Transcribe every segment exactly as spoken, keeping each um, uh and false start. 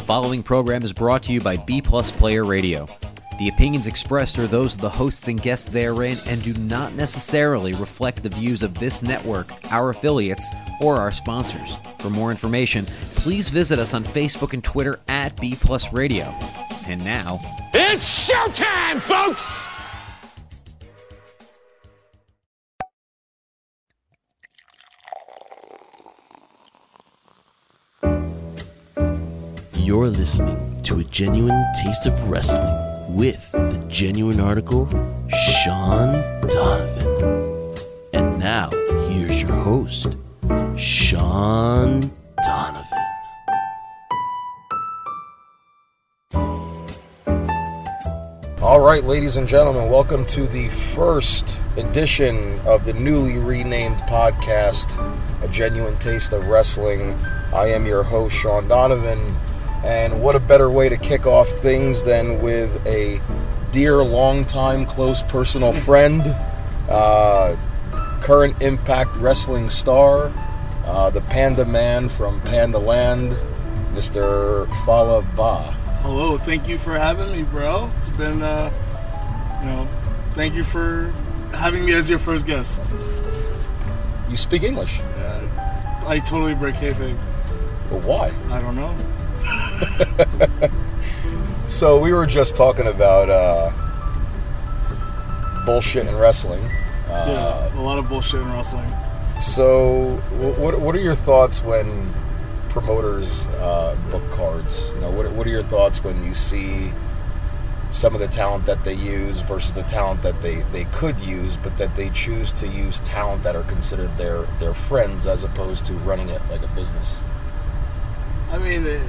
following program is brought to you by B Plus Player Radio. The opinions expressed are those of the hosts and guests therein and do not necessarily reflect the views of this network, our affiliates, or our sponsors. For more information, please visit us on Facebook and Twitter at B Plus Radio. And now, it's showtime, folks! You're listening to A Genuine Taste of Wrestling with the Genuine Article, Sean Donovan. And now, here's your host, Sean Donovan. All right, ladies and gentlemen, welcome to the first edition of the newly renamed podcast, A Genuine Taste of Wrestling. I am your host, Sean Donovan. And what a better way to kick off things than with a dear, longtime, close personal friend, uh, current Impact Wrestling star, uh, the Panda Man from Panda Land, Mister Fallah Bahh. Hello, thank you for having me, bro. It's been, uh, you know, thank you for having me as your first guest. You speak English? Uh, I totally break kayfabe. Well, why? I don't know. So we were just talking about uh, bullshit in wrestling. Uh, yeah, a lot of bullshit in wrestling. So, what what are your thoughts when promoters uh, book cards? You know, what what are your thoughts when you see some of the talent that they use versus the talent that they, they could use, but that they choose to use talent that are considered their their friends as opposed to running it like a business? I mean, it,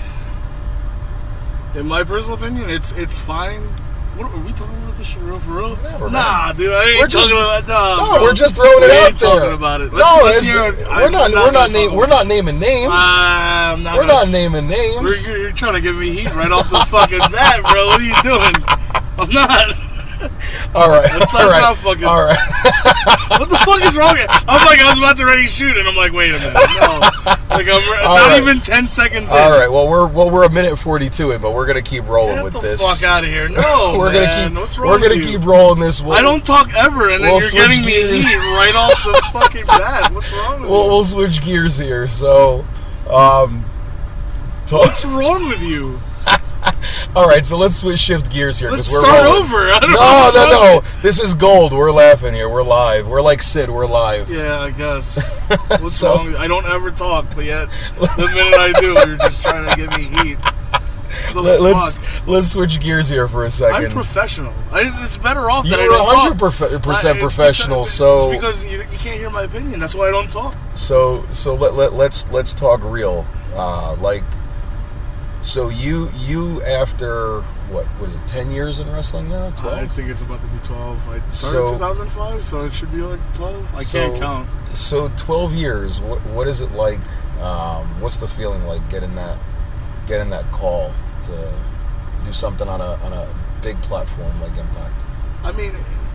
in my personal opinion, it's it's fine. What are we talking about this shit real for real? Never, nah, man. dude, I ain't we're talking just, about nah, No, bro. we're just throwing it we out ain't there. talking about it. Let's, no, let's hear it. we're not. not We're not naming. We're not naming names. Uh, I'm not we're gonna, not naming names. We're, you're, you're trying to give me heat right off the fucking bat, bro. What are you doing? I'm not. All right. Let's, all let's right. not fucking. All right. What the fuck is wrong? I'm like, I was about to ready to shoot, and I'm like, wait a minute, no. Like, I'm re- not right. even ten seconds in. All right. Well, we're well, we're a minute forty-two in, but we're gonna keep rolling Get with the this. fuck out of here! No, we're man. gonna keep. What's wrong We're gonna with you? keep rolling this. We'll, I don't talk ever, and then we'll you're switch getting me gears. heat right off the fucking bat. What's wrong with We'll, you? we'll switch gears here. So, um, talk. What's wrong with you? All right, so let's switch shift gears here. Let's we're start rolling. over. I don't No, know what's no, wrong no. with This is gold. We're laughing here. We're live. We're like Sid. We're live. you. Yeah, I guess. What's So- wrong with you? I don't ever talk, but yet the minute I do, you're just trying to give me heat. The Let, fuck? let's let's switch gears here for a second. I'm professional. I, it's better off that I You're don't talk. one hundred percent I- it's professional. because, So it's because you, you can't hear my opinion. That's why I don't talk. So so let, let let's let's talk real. Uh, like, so you you after what what is it? Ten years in wrestling now? I Twelve. think it's about to be twelve. I started So- in two thousand five, so it should be like twelve. I So- can't count. So twelve years. What what is it like? Um, what's the feeling like getting that getting that call to do something on a on a big platform like Impact? I mean,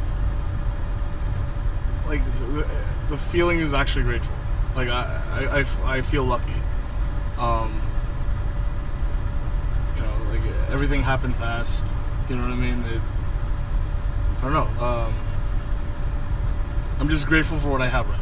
like the, the feeling is actually grateful. Like I, I, I, I feel lucky. Um, you know, like everything happened fast. You know what I mean? It, I don't know. Um, I'm just grateful for what I have right now.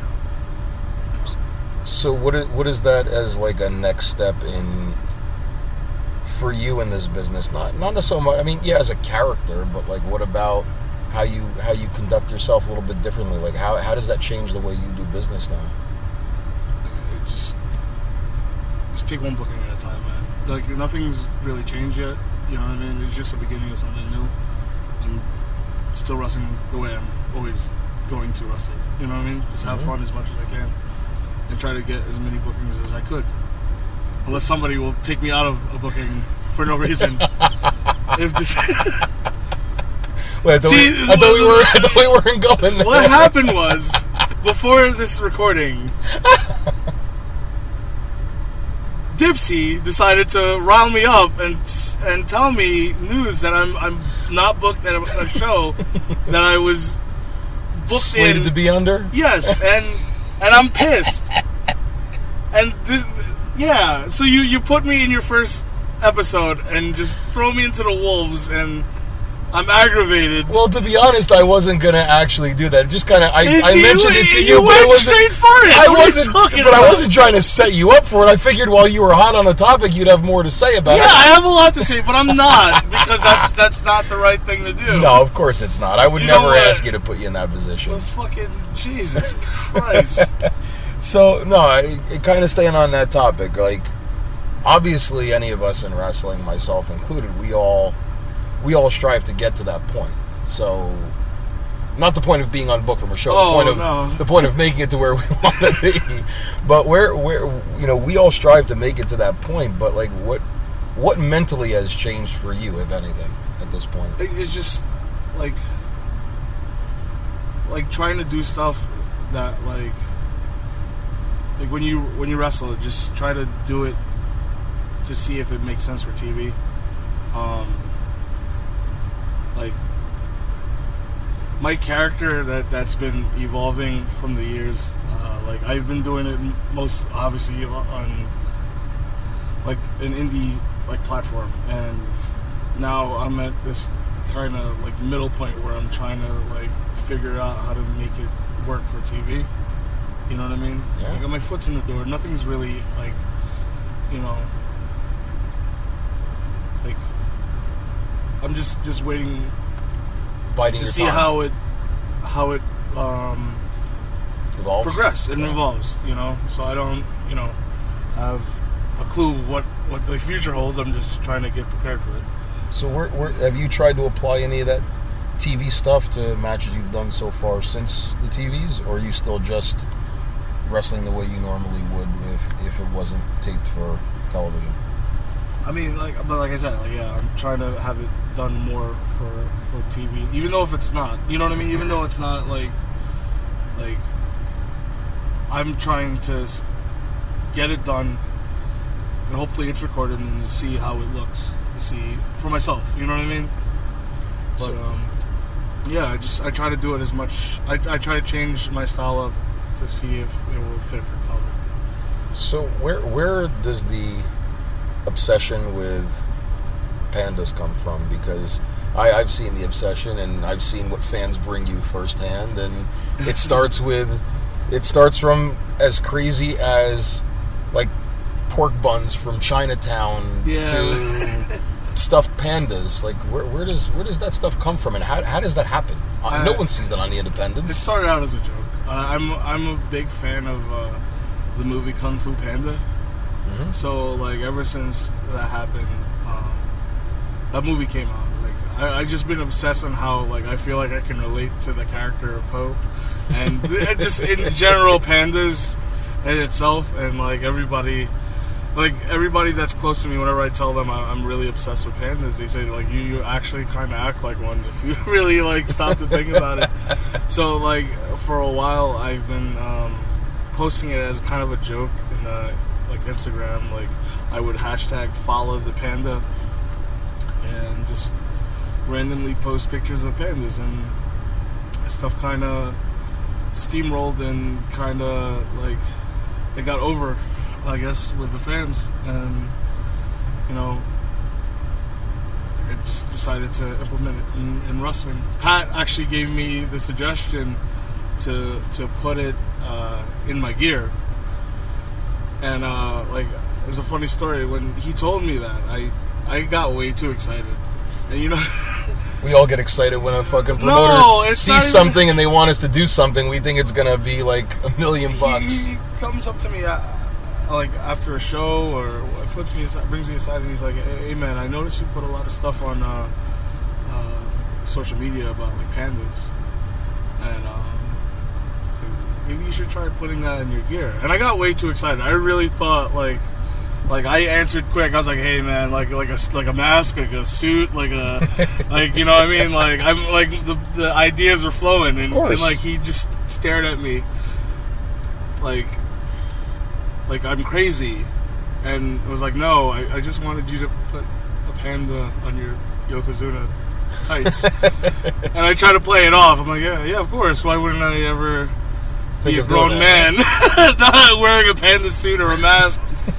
So what is, what is that as like a next step in for you in this business? Not not so much. I mean, yeah, as a character, but like, what about how you how you conduct yourself a little bit differently? Like, how how does that change the way you do business now? It just just take one booking at a time, man. Like nothing's really changed yet. You know what I mean? It's just the beginning of something new. I'm still wrestling the way I'm always going to wrestle. You know what I mean? Just have Mm-hmm. fun as much as I can and try to get as many bookings as I could. Unless somebody will take me out of a booking for no reason. If this Wait, I thought, See, we, I thought we were I thought we weren't going there. What happened was, before this recording, Dipsy decided to rile me up and and tell me news that I'm I'm not booked at a, a show that I was booked Slated in. to be under? Yes, and and I'm pissed. And this, yeah. So you you put me in your first episode and just throw me into the wolves, and I'm aggravated. Well, to be honest, I wasn't gonna actually do that. Just kind of, I, I you, mentioned it to you. you, but I went wasn't. straight for it. I what wasn't, are you talking but about? I wasn't trying to set you up for it. I figured while you were hot on the topic, you'd have more to say about Yeah, it. I have a lot to say, but I'm not, because that's that's not the right thing to do. No, of course it's not. I would You know never what? ask you to put you in that position. Well, fucking Jesus Christ. So no, I, it kind of staying on that topic. Like, obviously, any of us in wrestling, myself included, we all we all strive to get to that point. So, not the point of being unbooked from a show. Oh, the point of no. the point of making it to where we want to be. But where where you know we all strive to make it to that point. But like, what what mentally has changed for you, if anything, at this point? It- It's just like like trying to do stuff that like like when you when you wrestle, just try to do it to see if it makes sense for T V. Um, like my character that that's been evolving from the years. Uh, like I've been doing it most obviously on like an indie like platform, and now I'm at this kind of like middle point where I'm trying to like figure out how to make it work for T V. You know what I mean? Yeah. I got my foot's in the door. Nothing's really like, you know, like I'm just just waiting Biding to your see time. how it how it um, evolves. progress and Yeah. evolves. You know, so I don't you know have a clue what what the future holds. I'm just trying to get prepared for it. So, where, where, have you tried to apply any of that T V stuff to matches you've done so far since the T Vs, or are you still just wrestling the way you normally would if if it wasn't taped for television? I mean, like, but like I said, like, yeah, I'm trying to have it done more for for T V, even though if it's not, you know what I mean? Even though it's not like, like, I'm trying to s- get it done, and hopefully it's recorded, and then to see how it looks, to see for myself, you know what I mean? But So- um, yeah, I just I try to do it as much. I I try to change my style up to see if it will fit for television. So, where where does the obsession with pandas come from? Because I, I've seen the obsession, and I've seen what fans bring you firsthand, and it starts with it starts from as crazy as like pork buns from Chinatown Yeah. to stuffed pandas. Like, where, where does where does that stuff come from, and how how does that happen? Uh, no I- one sees that on the Independence. It started out as a joke. Uh, I'm I'm a big fan of uh, the movie Kung Fu Panda. Mhm. So like ever since that happened, um, that movie came out. Like I I just been obsessed on how like I feel like I can relate to the character of Po, and th- just in general pandas in itself, and like everybody. Like everybody that's close to me, whenever I tell them I- I'm really obsessed with pandas, they say like you, you actually kind of act like one if you really like stop to think about it. So like for a while, I've been um, posting it as kind of a joke in uh, like Instagram. Like I would hashtag follow the panda and just randomly post pictures of pandas, and stuff kind of steamrolled and kind of like it got over, I guess, with the fans, and you know, I just decided to implement it in, in wrestling. Pat actually gave me the suggestion to to put it uh, in my gear, and uh, like it was a funny story when he told me that I I got way too excited, and you know. We all get excited when a fucking promoter No, it's not sees even- something and they want us to do something. We think it's gonna be like a million bucks. He, he comes up to me uh, like after a show, or puts me aside, brings me aside, and he's like, "Hey man, I noticed you put a lot of stuff on uh, uh, social media about like pandas, and um, so maybe you should try putting that in your gear." And I got way too excited. I really thought like. Like I answered quick. I was like, "Hey man, like like a like a mask, like a suit, like a like you know what I mean." Like I'm like the the ideas were flowing, and, Of course. and like he just stared at me, like like I'm crazy, and was like, "No, I, I just wanted you to put a panda on your Yokozuna tights," and I try to play it off. I'm like, "Yeah, yeah, of course. Why wouldn't I ever Think be a of doing grown that. man not wearing a panda suit or a mask?"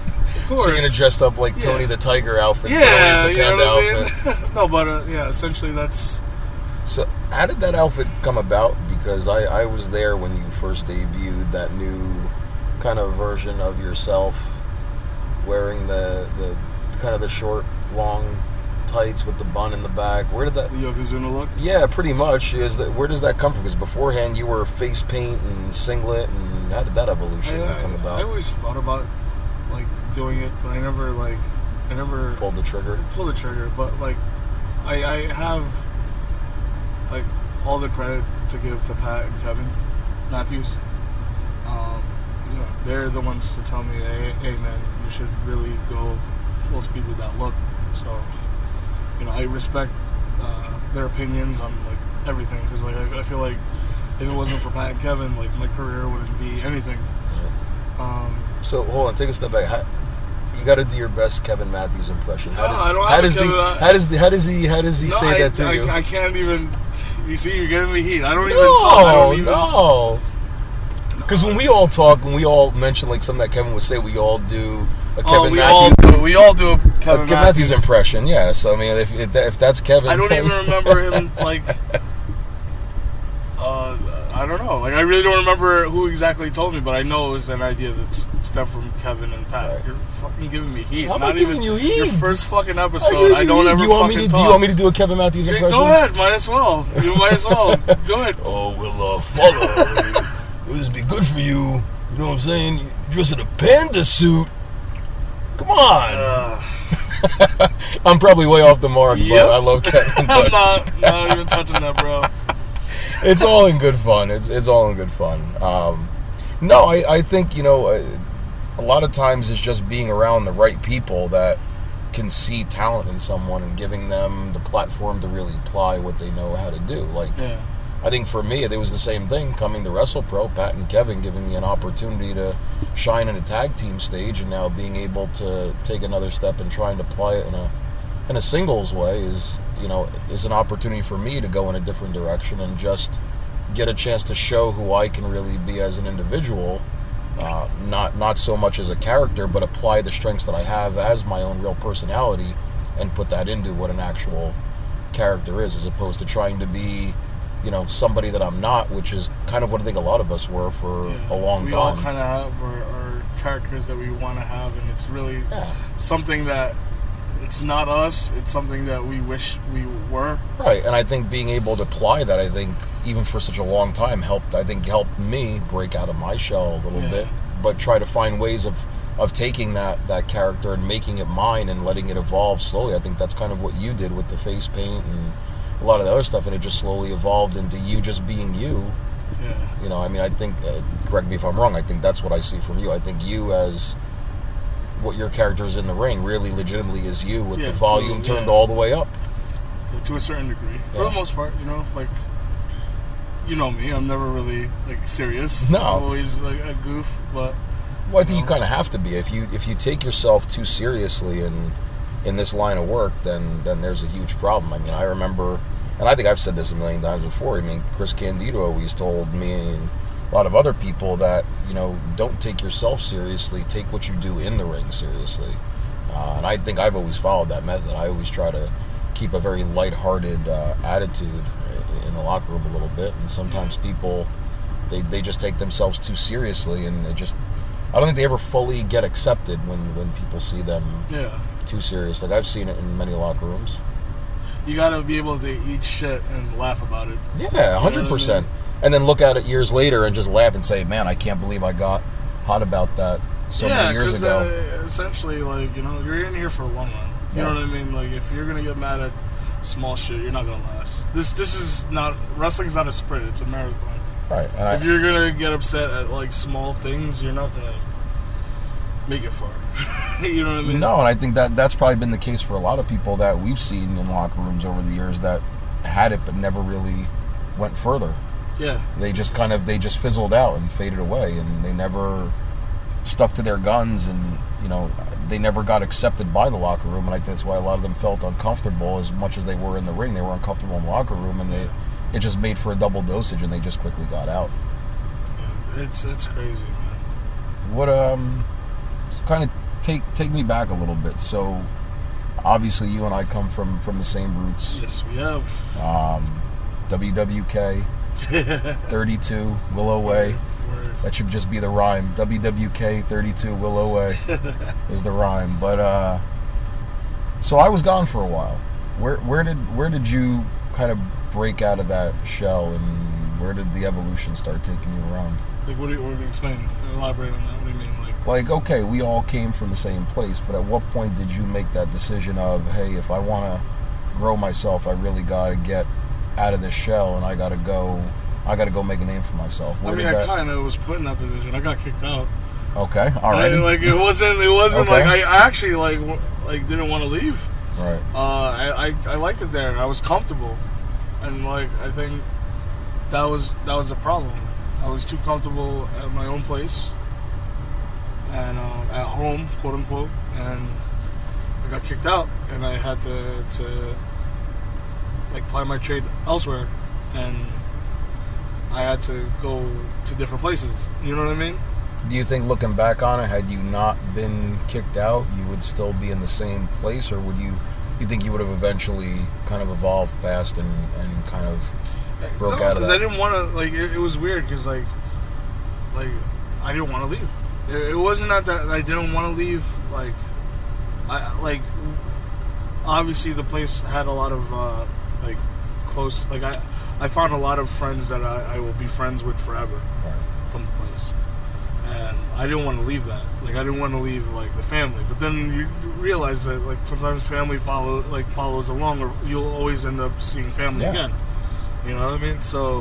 course. So you're gonna dress up like Yeah. Tony the Tiger outfit. Yeah, Tony you know Panda what I mean? outfit. No, but uh, yeah, essentially that's. So how did that outfit come about? Because I, I was there when you first debuted that new kind of version of yourself, wearing the the kind of the short, long tights with the bun in the back. Where did that? The Yokozuna look. Yeah, pretty much. Is that where does that come from? Because beforehand you were face paint and singlet, and how did that evolution I, come I, about? I always thought about like doing it, but I never like I never Pulled the trigger. pulled the trigger. But like I, I have like all the credit to give to Pat and Kevin Matthews. Um, you know, they're the ones to tell me, hey, hey man, you should really go full speed with that look. So, you know, I respect uh, their opinions on like everything, because like I, I feel like if it wasn't for Pat and Kevin, like my career wouldn't be anything. Um, So hold on, take a step back. How, you got to do your best Kevin Matthews impression. How No, does, I don't how have a does Kevin- the, uh, how does the, how does he how does he no, say I, that to I, you? I can't even. You see, you're getting me heat. I don't no, even talk. I don't even. no. Because when we all talk, when we all mention like something that Kevin would say, we all do a Kevin Oh, we Matthews. all do. We all do a a Kevin, Kevin Matthews. Matthews impression, yeah. So I mean, if if, that, if that's Kevin, I don't even remember him like. Uh, I don't know. Like I really don't remember who exactly told me, but I know it was an idea that s- stemmed from Kevin and Pat. Right. You're fucking giving me heat. I'm not not giving even you heat. Your first fucking I, episode. I don't ever do you want fucking me to talk. do you want me to do a Kevin Matthews Yeah, impression? Go ahead. Might as well. You might as well do it. Oh, well, uh, follow. It would be good for you. You know what I'm saying? You dress in a panda suit. Come on. Uh, I'm probably way off the mark, Yep. but I love Kevin. I'm But not, not even touching that, bro. it's all in good fun. It's it's all in good fun. Um, no, I, I think, you know, uh, a lot of times it's just being around the right people that can see talent in someone and giving them the platform to really apply what they know how to do. Like, Yeah. I think for me, it was the same thing coming to WrestlePro, Pat and Kevin giving me an opportunity to shine in a tag team stage, and now being able to take another step and trying to apply it in a in a singles way is, you know, is an opportunity for me to go in a different direction and just get a chance to show who I can really be as an individual, uh, not not so much as a character, but apply the strengths that I have as my own real personality and put that into what an actual character is, as opposed to trying to be, you know, somebody that I'm not, which is kind of what I think a lot of us were for Yeah. a long we time. all kind of have our, our characters that we want to have, and it's really Yeah. something that it's not us. It's something that we wish we were. Right, and I think being able to apply that, I think, even for such a long time, helped, I think, helped me break out of my shell a little Yeah. bit, but try to find ways of, of taking that, that character and making it mine and letting it evolve slowly. I think that's kind of what you did with the face paint and a lot of the other stuff, and it just slowly evolved into you just being you. Yeah. You know, I mean, I think, uh, correct me if I'm wrong, I think that's what I see from you. I think you as what your character is in the ring really legitimately is you, with Yeah, the volume totally, turned yeah. all the way up. To a certain degree, for Yeah. the most part, you know, like you know me, I'm never really like serious. No. I'm always like a goof, but Well, I think you No. kind of have to be. If you if you take yourself too seriously in in this line of work, then then there's a huge problem. I mean, I remember, and I think I've said this a million times before. I mean, Chris Candido always told me and a lot of other people that, you know, don't take yourself seriously. Take what you do in the ring seriously. Uh, and I think I've always followed that method. I always try to keep a very lighthearted uh, attitude in the locker room a little bit. And sometimes people, they, they just take themselves too seriously, and it just, I don't think they ever fully get accepted when, when people see them yeah, too serious. Like, I've seen it in many locker rooms. you gotta be able to eat shit and laugh about it. Yeah, one hundred percent. And then look at it years later and just laugh and say, man, I can't believe I got hot about that so yeah, many years 'cause, ago. Uh, essentially, like, you know, you're in here for a long run. You Yeah. know what I mean? Like, if you're gonna get mad at small shit, you're not gonna last. This this is not wrestling's not a sprint; it's a marathon. Right. And I, If you're gonna get upset at like small things, you're not gonna make it far. You know what I mean? No, and I think that that's probably been the case for a lot of people that we've seen in locker rooms over the years that had it but never really went further. Yeah. They just kind of, they just fizzled out and faded away, and they never stuck to their guns, and, you know, they never got accepted by the locker room, and I think that's why a lot of them felt uncomfortable as much as they were in the ring. They were uncomfortable in the locker room, and they it just made for a double dosage, and they just quickly got out. It's it's crazy, man. What, um, so kind of take take me back a little bit. So, obviously, you and I come from, from the same roots. Yes, we have. Um, W W K, thirty-two, Willow Way. That should just be the rhyme. W W K, thirty-two, Willow Way is the rhyme. But, uh, so I was gone for a while. Where where did where did you kind of break out of that shell, and where did the evolution start taking you around? Like, what do you, what do you explain? Elaborate on that. What do you mean? Like, Like, okay, we all came from the same place, but at what point did you make that decision of, hey, if I want to grow myself, I really got to get out of this shell, and I got to go, I got to go make a name for myself? Where I mean, did I that... kind of was put in that position. I got kicked out. Okay, all right. Like, it wasn't, it wasn't Okay. like, I, I actually, like, w- like didn't want to leave. Right. Uh, I, I, I liked it there. I was comfortable. And, like, I think that was, that was the problem. I was too comfortable at my own place and uh, at home, quote unquote, and I got kicked out, and I had to, to like ply my trade elsewhere, and I had to go to different places. You know what I mean? Do you think, looking back on it, had you not been kicked out, you would still be in the same place, or would you? You think you would have eventually kind of evolved past and, and kind of broke no, out of because that? I didn't want to. Like, it, it was weird because like, like I didn't want to leave. It, it wasn't that that I didn't want to leave. Like, I like obviously the place had a lot of uh, like close. Like I, I found a lot of friends that I, I will be friends with forever Right. from the place, and I didn't want to leave that. Like I didn't want to leave like the family. But then you realize that like sometimes family follow like follows along, or you'll always end up seeing family Yeah. again. You know what I mean? So,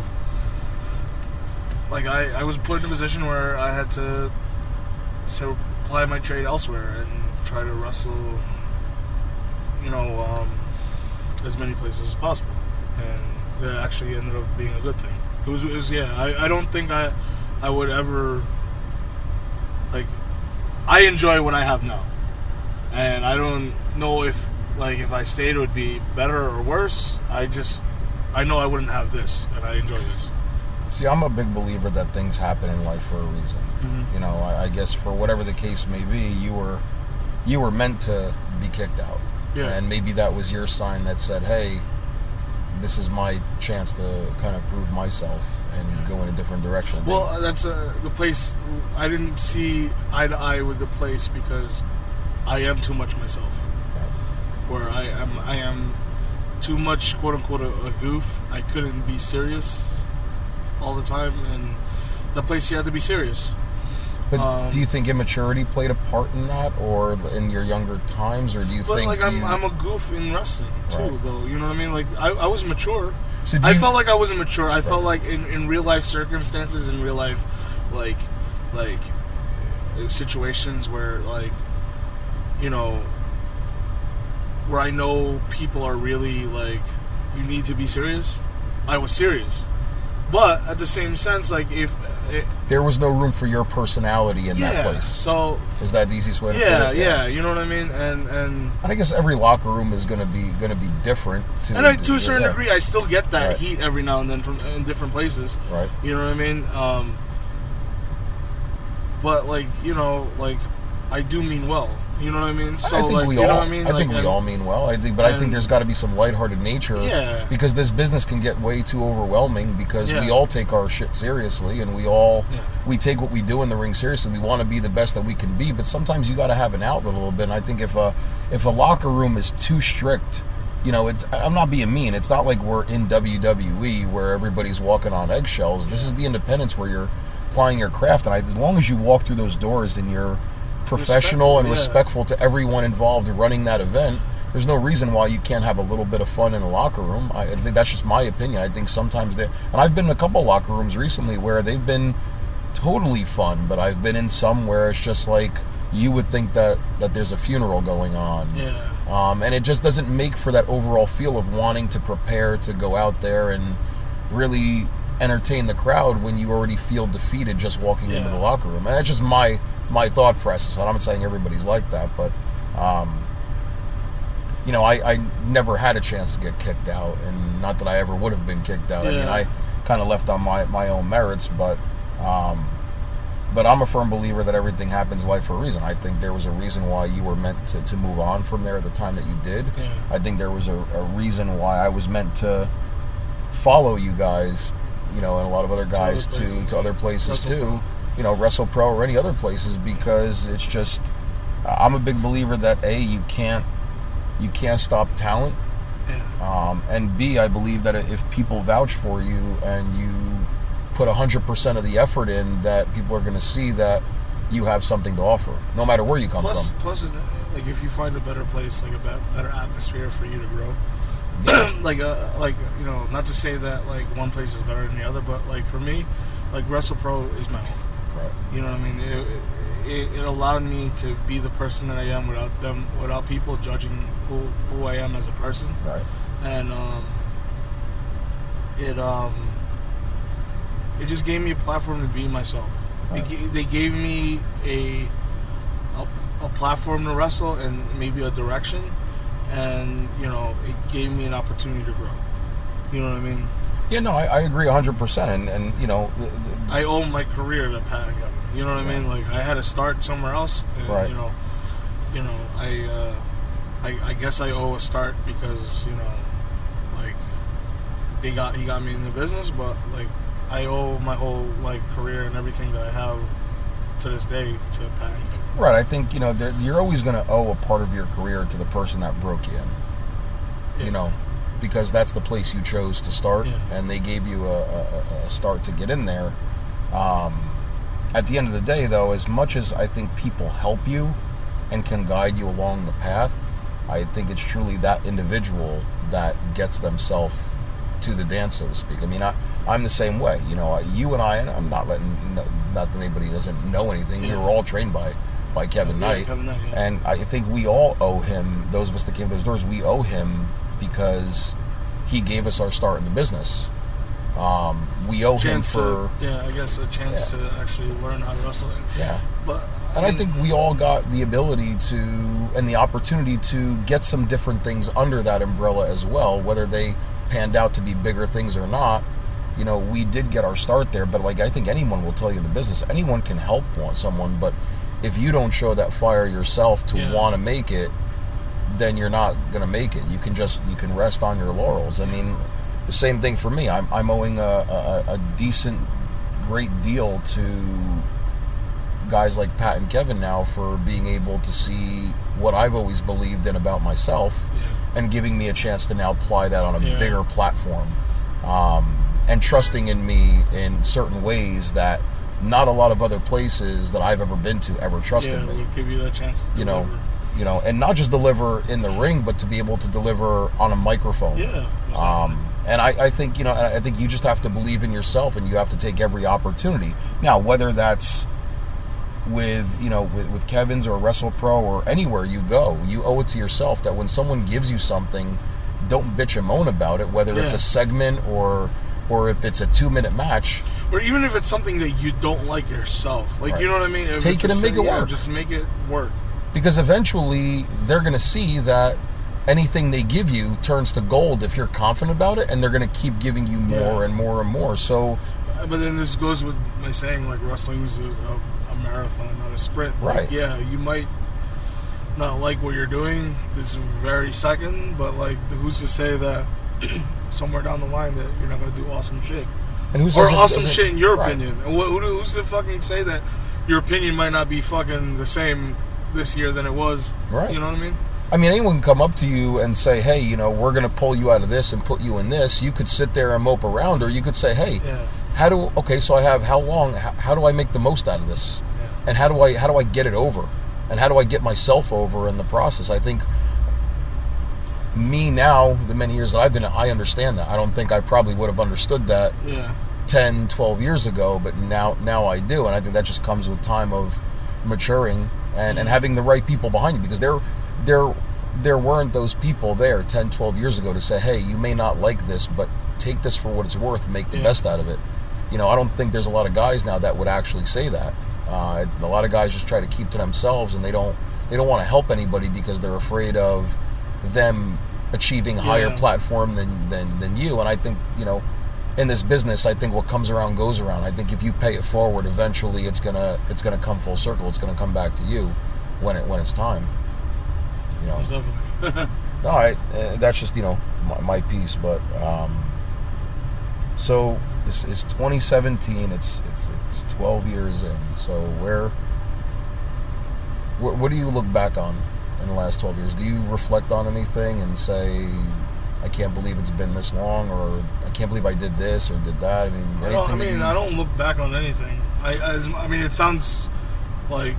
like, I, I was put in a position where I had to, to apply my trade elsewhere and try to wrestle, you know, um, as many places as possible. And it actually ended up being a good thing. It was, it was yeah, I, I don't think I, I would ever, like, I enjoy what I have now. And I don't know if, like, if I stayed it would be better or worse. I just... I know I wouldn't have this, and I enjoy this. See, I'm a big believer that things happen in life for a reason. Mm-hmm. You know, I, I guess for whatever the case may be, you were you were meant to be kicked out. Yeah. And maybe that was your sign that said, hey, this is my chance to kind of prove myself and Yeah. go in a different direction. Well, that's uh, the place. I didn't see eye to eye with the place because I am too much myself. Right. Where I am, I am too much, quote unquote, a, a goof. I couldn't be serious all the time, and the place you had to be serious. But um, do you think immaturity played a part in that, or in your younger times, or do you But think like I'm, you... I'm a goof in wrestling too, Right. though. You know what I mean? Like I, I was mature. So do I you- felt like I wasn't mature. I felt Right. like in, in real life circumstances, in real life, like like uh, situations where like you know where I know people are really like you need to be serious. I was serious, but at the same sense, like if it, there was no room for your personality in yeah, that place. so Is that the easiest way to yeah, put it? yeah, you know what I mean, and and. And I guess every locker room is going to be going to be different. To, And I, to a certain yeah. degree, I still get that Right. heat every now and then from in different places. Right. You know what I mean? Um, but like you know, like I do mean well. You know what I mean? So I think like we you all. know what I mean? I think Like, we all mean well. I think, but I think and- there's got to be some lighthearted nature. Yeah. Because this business can get way too overwhelming because we Yeah. all take our shit seriously and we all Yeah. we take what we do in the ring seriously. We want to be the best that we can be, but sometimes you got to have an outlet a little bit. And I think if a if a locker room is too strict, you know, it's, I'm not being mean. It's not like we're in W W E where everybody's walking on eggshells. This is the independence where you're plying your craft, and I, as long as you walk through those doors and you're professional and Respectful, yeah. respectful to everyone involved running that event, there's no reason why you can't have a little bit of fun in a locker room. I, I think that's just my opinion. I think sometimes they, and I've been in a couple of locker rooms recently where they've been totally fun, but I've been in some where it's just like you would think that that there's a funeral going on. Yeah. Um, and it just doesn't make for that overall feel of wanting to prepare to go out there and really entertain the crowd when you already feel defeated just walking Yeah. into the locker room. And that's just my my thought process. I'm not saying everybody's like that, but um, you know, I, I never had a chance to get kicked out, and not that I ever would have been kicked out. I mean, Yeah. I kind of left on my, my own merits, but um, But I'm a firm believer that everything happens in life for a reason. I think there was a reason why you were meant to, to move on from there at the time that you did. Yeah. I think there was a, a reason why I was meant to follow you guys, you know, and a lot of other guys to, to, to other places Wrestle too. Pro. You know, Wrestle Pro or any other places, because it's just, I'm a big believer that A, you can't, you can't stop talent. Yeah. Um, and B, I believe that if people vouch for you and you put one hundred percent of the effort in, that people are going to see that you have something to offer, no matter where you come plus, from. Plus, like, if you find a better place, like a be- better atmosphere for you to grow, like, uh, like you know, not to say that, like, one place is better than the other, but, like, for me, like, Wrestle Pro is my home. Right. You know what I mean? It, it, it allowed me to be the person that I am without them, without people judging who, who I am as a person. Right. And, um, it, um, it just gave me a platform to be myself. Right. It, they gave me a, a a platform to wrestle and maybe a direction, and you know, it gave me an opportunity to grow. You know what I mean? Yeah, no, I, I agree one hundred percent. And, and you know, the, the, I owe my career to Pat and Kevin. You know what Yeah. I mean? Like, I had to start somewhere else. And, Right. You know, you know, I, uh, I, I guess I owe a start because, you know, like, they got he got me in the business, but like, I owe my whole like career and everything that I have to this day to Pat and Kevin. right, I think, you know, that you're always going to owe a part of your career to the person that broke you in. Yeah. You know, because that's the place you chose to start, Yeah. and they gave you a, a, a start to get in there. Um, at the end of the day, though, as much as I think people help you and can guide you along the path, I think it's truly that individual that gets themselves to the dance, so to speak. I mean, I, I'm the same way. You know, you and I, and I'm not letting, no, not that anybody doesn't know anything. Yeah. We were all trained by, by Kevin Yeah, Knight. Kevin Knight, yeah. And I think we all owe him, those of us that came to those doors, we owe him because he gave us our start in the business. Um, we owe him Chance for... to, yeah, I guess a chance Yeah. to actually learn how to wrestle. Yeah. But And I mean, think we all got the ability to, and the opportunity to get some different things under that umbrella as well, whether they panned out to be bigger things or not. You know, we did get our start there, but like I think anyone will tell you in the business, anyone can help want someone, but if you don't show that fire yourself to Yeah. want to make it, then you're not going to make it. You can just, you can rest on your laurels. I mean, the same thing for me. I'm, I'm owing a, a, a decent, great deal to guys like Pat and Kevin now for being able to see what I've always believed in about myself, Yeah. and giving me a chance to now apply that on a Yeah. bigger platform, um, and trusting in me in certain ways that not a lot of other places that I've ever been to ever trusted yeah, me. we'll give you that chance to You know, deliver. you know, and not just deliver in the ring, but to be able to deliver on a microphone. Yeah. Um, and I, I think, you know, I think you just have to believe in yourself, and you have to take every opportunity. Now, whether that's with, you know, with, with Kevin's or Wrestle Pro or anywhere you go, you owe it to yourself that when someone gives you something, don't bitch and moan about it, whether it's Yeah. a segment or or if it's a two-minute match. Or even if it's something that you don't like yourself. Like, Right. you know what I mean? If Take it's it a and make se- it yeah, work. Just make it work. Because eventually they're going to see that anything they give you turns to gold if you're confident about it, and they're going to keep giving you more Yeah. and more and more. So, But then this goes with my saying, like, wrestling is a, a, a marathon, not a sprint. Like, Right. yeah, you might not like what you're doing this very second, but, like, who's to say that somewhere down the line that you're not going to do awesome shit? and who Or says it awesome doesn't- shit in your Right. opinion. And wh- who, who's to fucking say that your opinion might not be fucking the same this year than it was? Right. You know what I mean? I mean, anyone can come up to you and say, hey, you know, we're going to pull you out of this and put you in this. You could sit there and mope around, or you could say, hey, Yeah. how do, okay, so I have how long, how, how do I make the most out of this? Yeah. And how do I, how do I get it over? And how do I get myself over in the process? I think me now, the many years that I've been, I understand that. I don't think I probably would have understood that Yeah. ten, twelve years ago, but now now I do, and I think that just comes with time of maturing and, and having the right people behind you, because there there there weren't those people there ten, twelve years ago to say, hey, you may not like this, but take this for what it's worth, make the Yeah. best out of it. You know, I don't think there's a lot of guys now that would actually say that. Uh, a lot of guys just try to keep to themselves, and they don't they don't want to help anybody because they're afraid of them achieving higher Yeah. platform than, than than you. And I think, you know, in this business, I think what comes around goes around. I think if you pay it forward, eventually it's gonna it's gonna come full circle. It's gonna come back to you when it when it's time. You know. Definitely. No, I, uh, that's just you know my, my piece. But um, so it's, it's twenty seventeen. It's it's it's twelve years in. So where, where what do you look back on in the last twelve years? Do you reflect on anything and say, I can't believe it's been this long, or I can't believe I did this or did that? I mean, I, don't, I mean, you... I don't look back on anything. I, as, I mean, it sounds like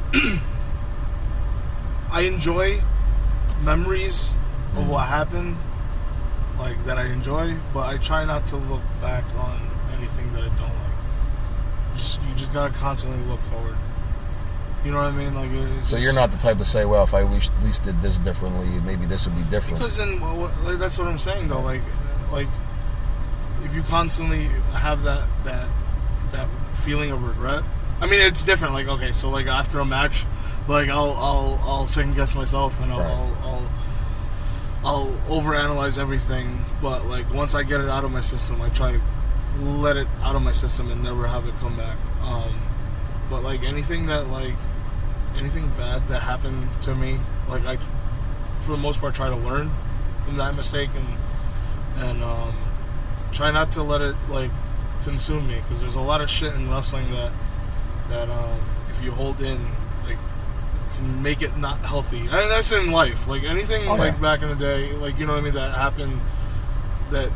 I enjoy memories of mm. what happened, like that I enjoy, but I try not to look back on anything that I don't like. Just you just gotta constantly look forward. You know what I mean? Like, so just, you're not the type to say, well, if I wish at least did this differently, maybe this would be different. Because then, well, like, that's what I'm saying, though. Like, like if you constantly have that that that feeling of regret, I mean, it's different. Like, okay, so like after a match, like I'll I'll I'll second guess myself and I'll right. I'll, I'll I'll overanalyze everything. But like once I get it out of my system, I try to let it out of my system and never have it come back. Um, But like anything that like anything bad that happened to me, like I, for the most part, try to learn from that mistake and and um, try not to let it like consume me, because there's a lot of shit in wrestling that that um, if you hold in, like can make it not healthy. And that's in life, like anything oh, like yeah. back in the day, like you know what I mean, that happened that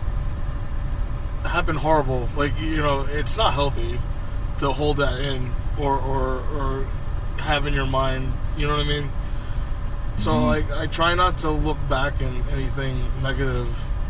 happened horrible. Like you know, it's not healthy to hold that in or, or or have in your mind, you know what I mean? So mm-hmm. like I try not to look back in anything negative.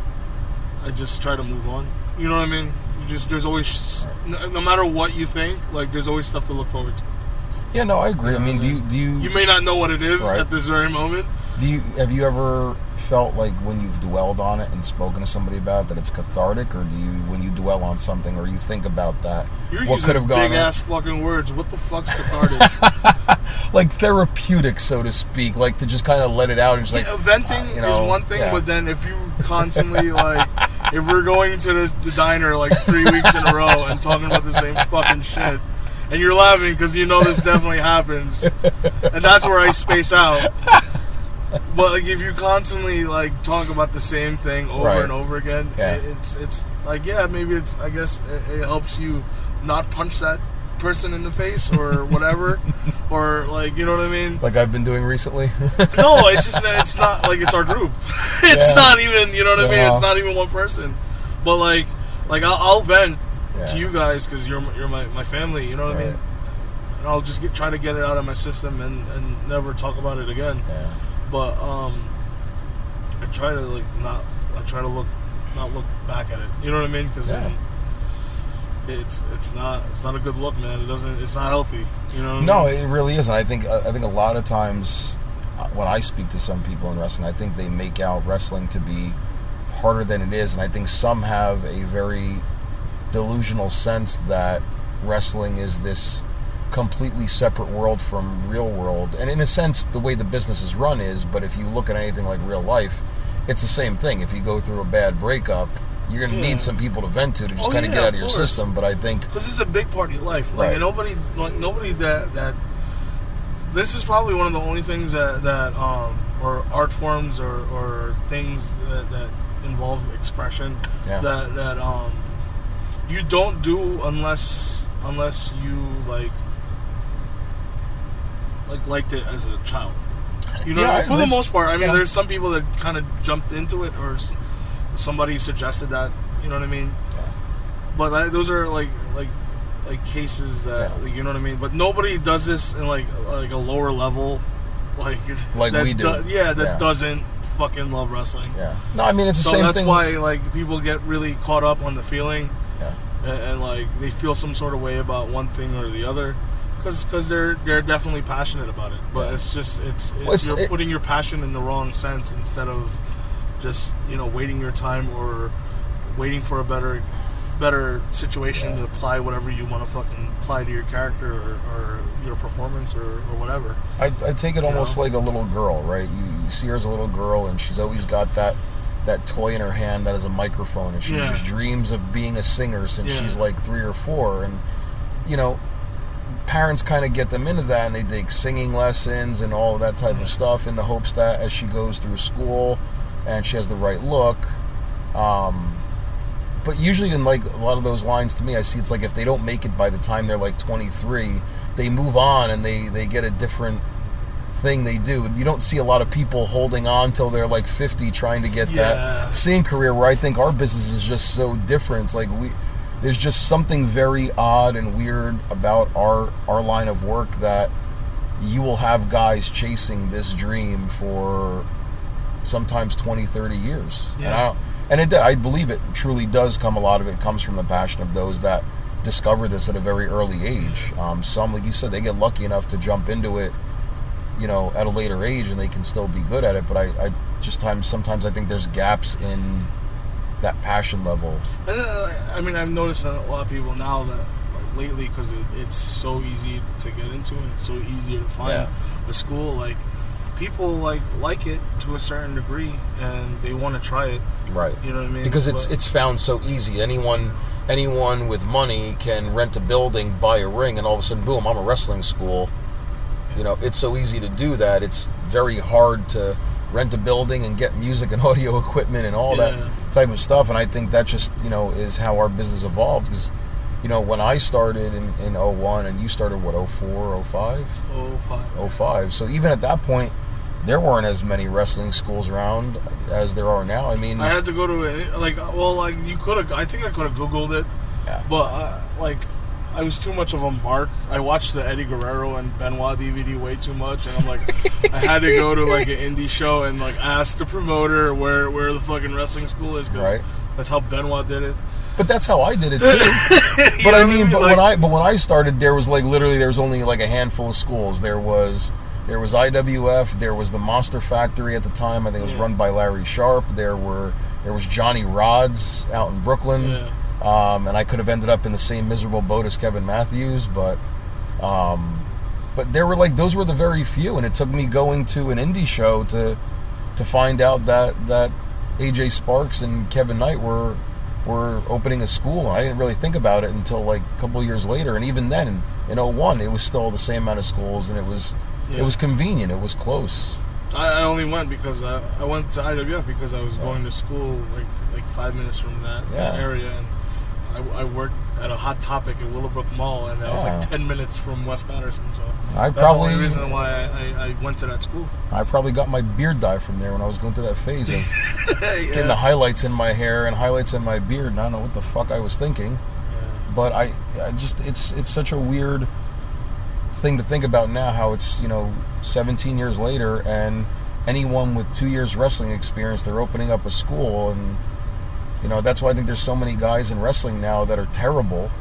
I just try to move on. You know what I mean? You just there's always no, no matter what you think, like there's always stuff to look forward to. Yeah, no, I agree. I mean, do you do you You may not know what it is right. at this very moment. Do you have you ever felt like when you've dwelled on it and spoken to somebody about it, that it's cathartic, or do you when you dwell on something or you think about that, You're what could have gone big ass fucking words? What the fuck's cathartic? Like therapeutic, so to speak, like to just kind of let it out and just like yeah, venting uh, you know, is one thing, yeah. but then if you constantly like if we're going to the, the diner like three weeks in a row and talking about the same fucking shit, and you're laughing because you know this definitely happens, and that's where I space out. But like if you constantly like talk about the same thing over right. and over again, yeah. it, it's it's like yeah, maybe it's I guess it, it helps you not punch that person in the face or whatever, or like you know what I mean. Like I've been doing recently. No, it's just it's not like it's our group. It's yeah. not even you know what I mean. Yeah. It's not even one person. But like like I'll, I'll vent yeah. to you guys because you're you're my, my family. You know what right. I mean. And I'll just get try to get it out of my system and, and never talk about it again. Yeah. But um, I try to like not. I try to look, not look back at it. You know what I mean? Because yeah. it's it's not it's not a good look, man. It doesn't. It's not healthy. You know? What no, I mean? It really isn't. I think I think a lot of times when I speak to some people in wrestling, I think they make out wrestling to be harder than it is, and I think some have a very delusional sense that wrestling is this completely separate world from real world. And in a sense, the way the business is run is, but if you look at anything like real life, it's the same thing. If you go through a bad breakup, you're going to yeah. need some people to vent to to just oh, kind of yeah, get out of, of your course. system. But I think because it's a big part of your life. Like right. nobody, like nobody that that this is probably one of the only things that that um or art forms or or things that, that involve expression yeah. that that um you don't do unless unless you like. like liked it as a child, you know. Yeah, for the most part, I mean, yeah. there's some people that kind of jumped into it, or somebody suggested that, you know what I mean. Yeah. But that, those are like like like cases that yeah. you know what I mean. But nobody does this in like like a lower level, like like that we do. do, yeah, that yeah. doesn't fucking love wrestling. Yeah. No, I mean it's the so same that's thing. why like people get really caught up on the feeling, yeah. and, and like they feel some sort of way about one thing or the other. Because because they're they're definitely passionate about it, but yeah. it's just it's, it's, well, it's you're it, putting your passion in the wrong sense instead of just you know waiting your time or waiting for a better better situation yeah. to apply whatever you want to fucking apply to your character or, or your performance or, or whatever. I, I take it you almost know? like a little girl, right? You, you see her as a little girl, and she's always got that that toy in her hand that is a microphone, and she Yeah. just dreams of being a singer since Yeah. she's like three or four. And you know, parents kind of get them into that, and they take singing lessons and all of that type of stuff in the hopes that as she goes through school and she has the right look. Um, but usually in like a lot of those lines, to me, I see it's like if they don't make it by the time they're like twenty-three, they move on and they, they get a different thing they do. And you don't see a lot of people holding on till they're like fifty trying to get Yeah. that singing career, where I think our business is just so different. It's like we... There's just something very odd and weird about our our line of work that you will have guys chasing this dream for sometimes twenty, thirty years. Yeah. And, I, and it, I believe it truly does come, a lot of it comes from the passion of those that discover this at a very early age. Um, some, like you said, they get lucky enough to jump into it, you know, at a later age, and they can still be good at it. But I, I just times sometimes I think there's gaps in that passion level. Uh, I mean, I've noticed that a lot of people now that like, lately, because it, it's so easy to get into and it's so easier to find Yeah. a school. Like people like like it to a certain degree, and they want to try it. Right. You know what I mean? Because it's But- it's found so easy. Anyone anyone with money can rent a building, buy a ring, and all of a sudden, boom, I'm a wrestling school. You know, it's so easy to do that. It's very hard to rent a building and get music and audio equipment and all Yeah. that type of stuff. And I think that just, you know, is how our business evolved. Because, you know, when I started in, in oh one and you started, what, oh four, oh five? oh five. oh five. So even at that point, there weren't as many wrestling schools around as there are now. I mean, I had to go to it, like, well, like you could have. I think I could have Googled it, yeah. but uh, like, I was too much of a mark. I watched the Eddie Guerrero and Benoit D V D way too much, and I'm like, I had to go to like an indie show and like ask the promoter where where the fucking wrestling school is, because Right. that's how Benoit did it. But that's how I did it too. You But know I what mean, but Like, when I but when I started, there was like literally there was only like a handful of schools. There was there was I W F. There was the Monster Factory at the time. I think it was Yeah. run by Larry Sharp. There were there was Johnny Rods out in Brooklyn. Yeah. Um, and I could have ended up in the same miserable boat as Kevin Matthews, but um, but there were like those were the very few, and it took me going to an indie show to to find out that that A J Sparks and Kevin Knight were were opening a school. I didn't really think about it until like a couple years later, and even then in oh one it was still the same amount of schools, and it was Yeah. it was convenient, it was close. I, I only went because I, I went to I W F because I was going to school like like five minutes from that, that Yeah. area, and I, I worked at a Hot Topic at Willowbrook Mall, and that was Yeah. like ten minutes from West Patterson. So I that's probably the only reason why I, I, I went to that school. I probably got my beard dye from there when I was going through that phase of getting the yeah. highlights in my hair and highlights in my beard, and I don't know what the fuck I was thinking. Yeah. But I, I just it's it's such a weird thing to think about now, how it's, you know, seventeen years later, and anyone with two years wrestling experience, they're opening up a school. And you know, that's why I think there's so many guys in wrestling now that are terrible.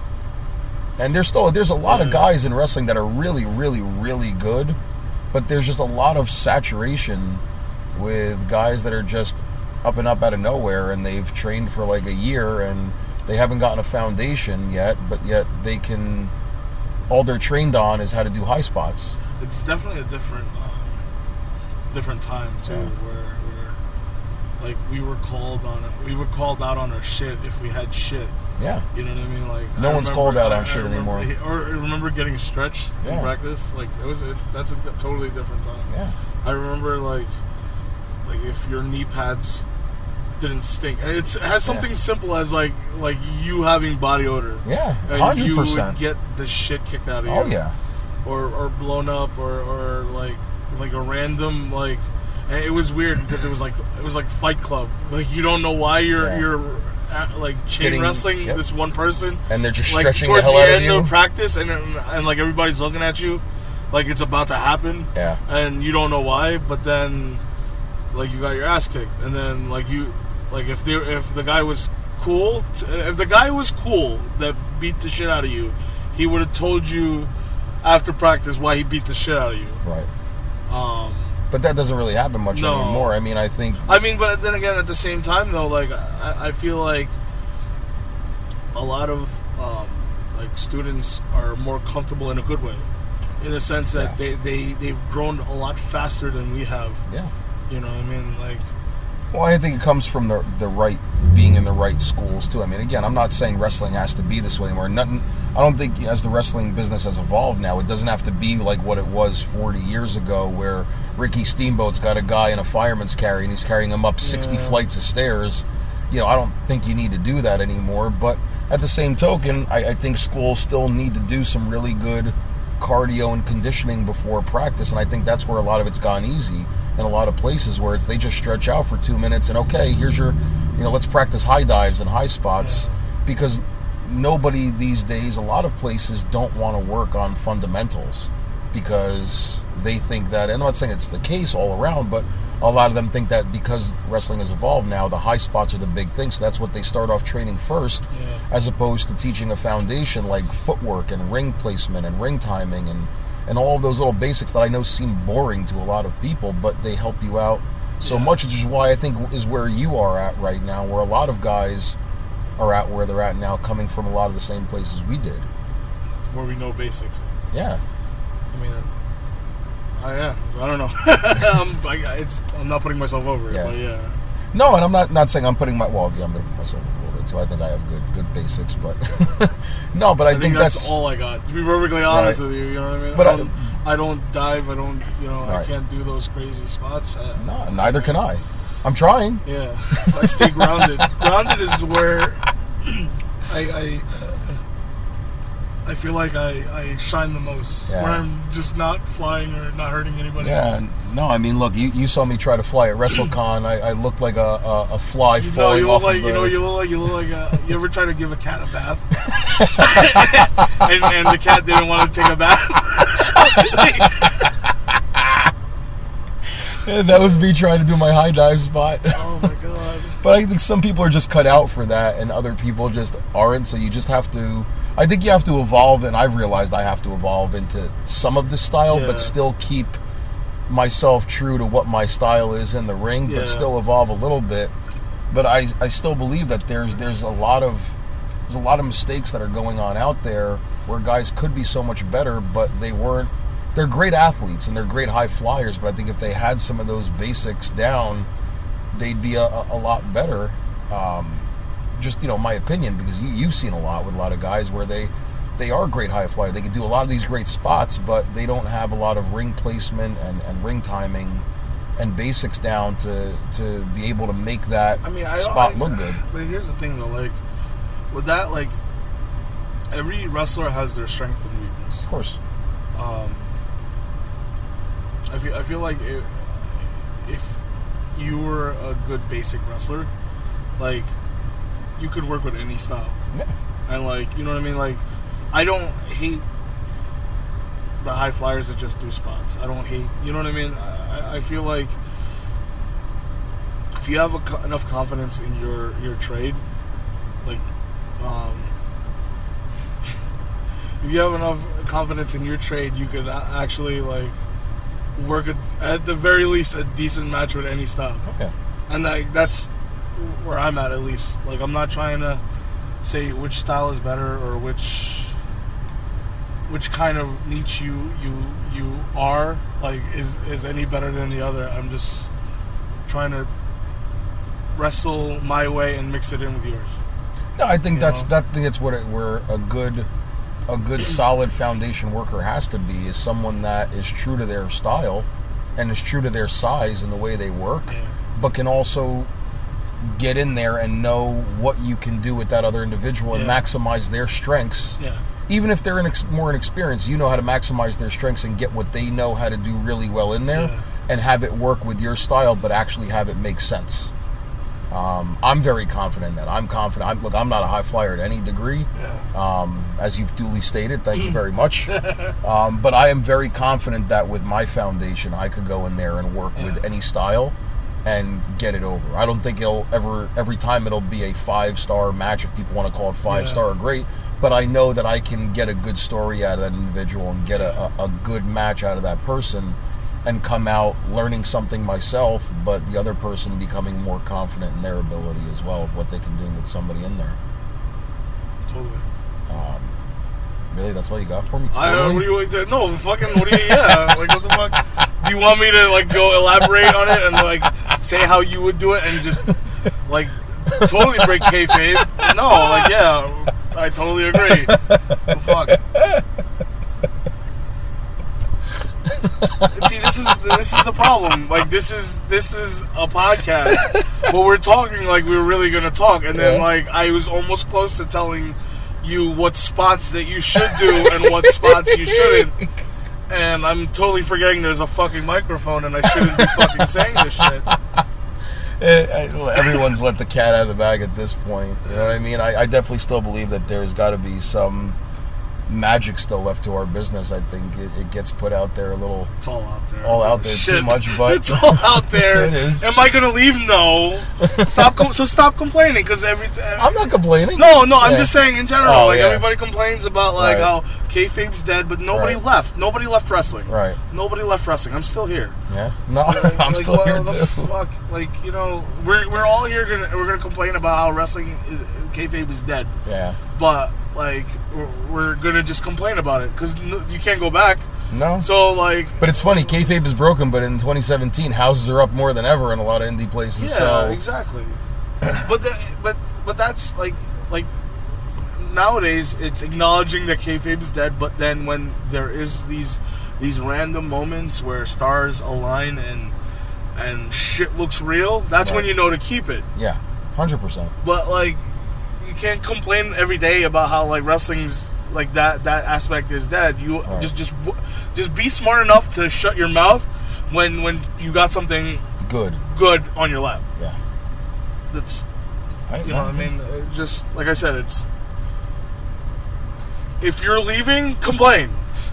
And there's still there's a lot of Yeah. guys in wrestling that are really, really, really good, but there's just a lot of saturation with guys that are just up and up out of nowhere, and they've trained for like a year and they haven't gotten a foundation yet, but yet they can, all they're trained on is how to do high spots. It's definitely a different um, different time too, Yeah. where where like we were called on we were called out on our shit if we had shit. Yeah. You know what I mean? Like No I one's remember- called out I- on I shit remember- anymore. Or I remember getting stretched Yeah. in practice. Like it was a, that's a d- totally different time. Yeah. I remember like like if your knee pads didn't stink, and it's, it has something Yeah. simple as like like you having body odor. Yeah. And Hundred you would percent. get the shit kicked out of you. Oh yeah. Or, or blown up, or, or like like a random like, and it was weird because it was like it was like Fight Club. Like you don't know why you're Yeah. you're at, like chain Getting- wrestling yep. this one person, And they're just like stretching towards the the, hell out of end you. of practice, and and like everybody's looking at you, like it's about to happen. Yeah. And you don't know why, but then like you got your ass kicked, and then like you like if they if the guy was cool, t- if the guy was cool that beat the shit out of you, he would have told you after practice why he beat the shit out of you. Right. Um, But that doesn't really happen much No. anymore. I mean, I think I mean, but then again, at the same time, though, like I, I feel like a lot of um, like students are more comfortable in a good way, in the sense that Yeah. they they they've grown a lot faster than we have. yeah. You know what I mean? Like Well, I think it comes from the the right being in the right schools too. I mean, again, I'm not saying wrestling has to be this way anymore. Nothing. I don't think as the wrestling business has evolved now, it doesn't have to be like what it was forty years ago, where Ricky Steamboat's got a guy in a fireman's carry and he's carrying him up sixty Yeah. flights of stairs. You know, I don't think you need to do that anymore. But at the same token, I, I think schools still need to do some really good cardio and conditioning before practice, and I think that's where a lot of it's gone easy in a lot of places where it's they just stretch out for two minutes and okay, here's your, you know, let's practice high dives and high spots, Yeah. because nobody these days, a lot of places don't want to work on fundamentals because they think that, and I'm not saying it's the case all around, but a lot of them think that because wrestling has evolved now, the high spots are the big thing, so that's what they start off training first, Yeah. as opposed to teaching a foundation like footwork and ring placement and ring timing and, and all of those little basics that I know seem boring to a lot of people, but they help you out so Yeah. much, which is why I think is where you are at right now, where a lot of guys are at where they're at now, coming from a lot of the same places we did. Where we know basics. Yeah. I mean, I yeah, I don't know. um, I, it's I'm not putting myself over it, Yeah. but yeah. No, and I'm not not saying I'm putting my well, yeah, I'm gonna put myself up a little bit too. I think I have good good basics, but no, but I, I think, think that's, that's all I got. To be perfectly honest Right. with you, you know what I mean. But I I- don't, I, don't dive. I don't, you know, I Right. can't do those crazy spots. I, no, neither can I. I'm trying. Yeah, I stay grounded. Grounded is where I I, I feel like I, I shine the most. Yeah. Where I'm just not flying or not hurting anybody Yeah, else. no, I mean, look, you, you saw me try to fly at WrestleCon. I, I looked like a, a, a fly You know, falling you look off like of the... you know, you look like you look like a. You ever try to give a cat a bath, and, and the cat didn't want to take a bath? And that was me trying to do my high dive spot. Oh my god! But I think some people are just cut out for that, and other people just aren't. So you just have to. I think you have to evolve, and I've realized I have to evolve into some of the style, Yeah. but still keep myself true to what my style is in the ring, Yeah. but still evolve a little bit. But I, I still believe that there's there's a lot of there's a lot of mistakes that are going on out there where guys could be so much better, but they weren't. They're great athletes and they're great high flyers, but I think if they had some of those basics down, they'd be a, a lot better. Um, just, you know, my opinion, because you, you've seen a lot with a lot of guys where they they are great high flyers. They can do a lot of these great spots, but they don't have a lot of ring placement and, and ring timing and basics down to, to be able to make that I mean, I spot I, look good. But here's the thing, though. Like with that, like every wrestler has their strength and weakness. Of course. Um, I feel I feel like it, if you were a good basic wrestler, like you could work with any style, Yeah. and like you know what I mean. Like I don't hate the high flyers that just do spots. I don't hate, you know what I mean. I, I feel like if you have a, co- enough confidence in your your trade, like um, if you have enough confidence in your trade, you could a- actually like work a, at the very least a decent match with any style. Okay. And like that's where I'm at at least. Like I'm not trying to say which style is better or which which kind of niche you you you are like is is any better than the other. I'm just trying to wrestle my way and mix it in with yours. No, I think You that's know? that. I think it's what it, where a good, a good solid foundation worker has to be is someone that is true to their style, and is true to their size and the way they work, Yeah. but can also get in there and know what you can do with that other individual and Yeah. maximize their strengths. Yeah. Even if they're inex- more inexperienced, you know how to maximize their strengths and get what they know how to do really well in there, Yeah. and have it work with your style, but actually have it make sense. Um, I'm very confident in that. I'm confident. I'm, look, I'm not a high flyer at any degree, um, as you've duly stated. Thank you very much. Um, but I am very confident that with my foundation, I could go in there and work with Yeah. any style and get it over. I don't think it'll ever, every time it'll be a five-star match, if people want to call it five-star Yeah. or great, but I know that I can get a good story out of that individual and get a, a, a good match out of that person and come out learning something myself, but the other person becoming more confident in their ability as well of what they can do with somebody in there. Totally. Um, really, that's all you got for me? I don't know. Totally? What do you no fucking what do you yeah like what the fuck? Do you want me to like go elaborate on it and like say how you would do it and just like totally break kayfabe? No, like yeah, I totally agree. Well, fuck. See, this is this is the problem. Like this is this is a podcast, but we're talking like we were really gonna talk, and then Yeah. like I was almost close to telling you what spots that you should do and what spots you shouldn't. And I'm totally forgetting there's a fucking microphone and I shouldn't be fucking saying this shit. Everyone's let the cat out of the bag at this point. You know what I mean? I, I definitely still believe that there's got to be some magic still left to our business. I think it, it gets put out there a little. It's all out there. All out there Shit. too much, but it's all out there. It is. Am I gonna leave? No. Stop. Com- so stop complaining, because every. I'm not complaining. No, no. I'm Yeah. just saying in general. Oh, like yeah. everybody complains about like Right. how kayfabe's dead, but nobody Right. left. Nobody left wrestling. Right. Nobody left wrestling. I'm still here. Yeah. No, I'm Like, still what here the too. Fuck, like you know, we're we're all here gonna we're gonna complain about how wrestling is, kayfabe is dead, Yeah. but like we're, we're gonna just complain about it because n- you can't go back. No. So like, But it's funny, kayfabe is broken, but in twenty seventeen, houses are up more than ever in a lot of indie places. yeah, so exactly. but the, but but that's like like nowadays it's acknowledging that kayfabe is dead, but then when there is these these random moments where stars align and and shit looks real, that's when Right. you know to keep it. yeah, one hundred percent. But like, you can't complain every day about how like wrestling's like that that aspect is dead. You Right. just just just be smart enough to shut your mouth when when you got something Good. good on your lap. Yeah. That's I, you know what I mean. It just like I said, it's if you're leaving, complain.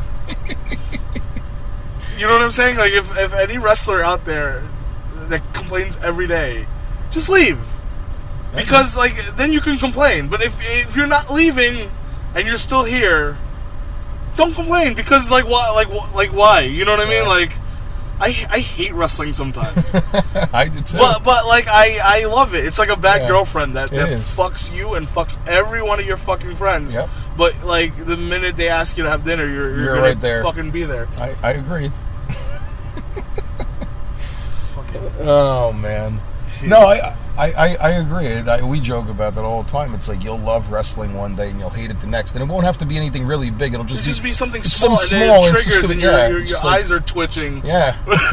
You know what I'm saying? Like if if any wrestler out there that complains every day, just leave. Because like then you can complain. But if if you're not leaving and you're still here, don't complain because like why like wh- like why? You know what I mean? Yeah. Like I I hate wrestling sometimes. I do too. but but like I I love it. It's like a bad Yeah. girlfriend that, It that is. fucks you and fucks every one of your fucking friends. Yep. But like the minute they ask you to have dinner, you're you're, You're gonna right there. fucking be there. I, I agree. Fucking Oh man. No, I I, I, I agree. I, we joke about that all the time. It's like you'll love wrestling one day and you'll hate it the next, and it won't have to be anything really big. It'll just, It'll just be something it's small, some and small then it it's triggers just- and your, yeah, your, it's your like- eyes are twitching. Yeah.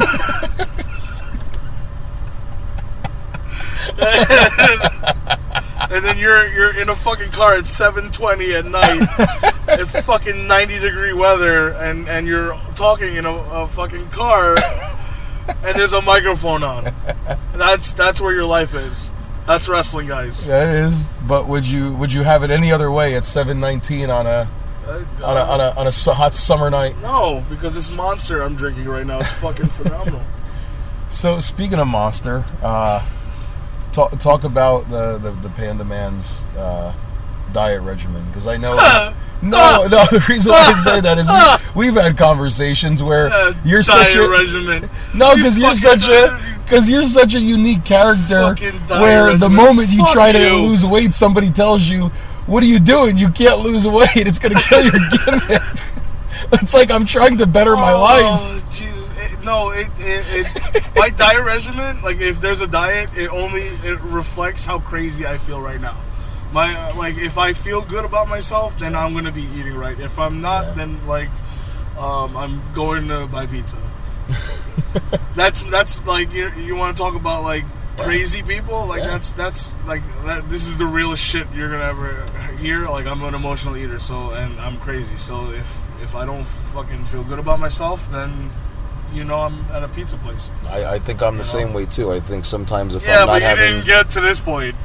And then you're you're in a fucking car at seven twenty at night, in fucking ninety degree weather, and, and you're talking in a, a fucking car, and there's a microphone on. That's that's where your life is. That's wrestling, guys. That is. But would you would you have it any other way at seven nineteen on a Uh, on a on a on a su- hot summer night? No, because this Monster I'm drinking right now is fucking phenomenal. So speaking of Monster, uh, talk talk about the the, the Panda Man's uh, diet regimen, because I know. No, no. The reason why I say that is we, we've had conversations where Uh, you're diet such a regimen. no, You because you're fucking- such a because you're such a unique character. Fucking diet Where the regimen. moment you Fuck try to you. lose weight, somebody tells you, "What are you doing? You can't lose weight. It's going to kill your gimmick." It's like I'm trying to better my life. Oh, Jesus. It, no, it, it, it my diet regimen, like if there's a diet, it only it reflects how crazy I feel right now. My uh, like if I feel good about myself, then I'm gonna be eating right. If I'm not, Yeah. then like um, I'm going to buy pizza. that's that's like you, you want to talk about like crazy people, like Yeah. that's that's like that, this is the realest shit you're gonna ever hear. Like I'm an emotional eater, so and I'm crazy. So if if I don't fucking feel good about myself, then you know I'm at a pizza place. I, I think I'm the You know? same way too. I think sometimes if Yeah, I'm but not you having didn't get to this point.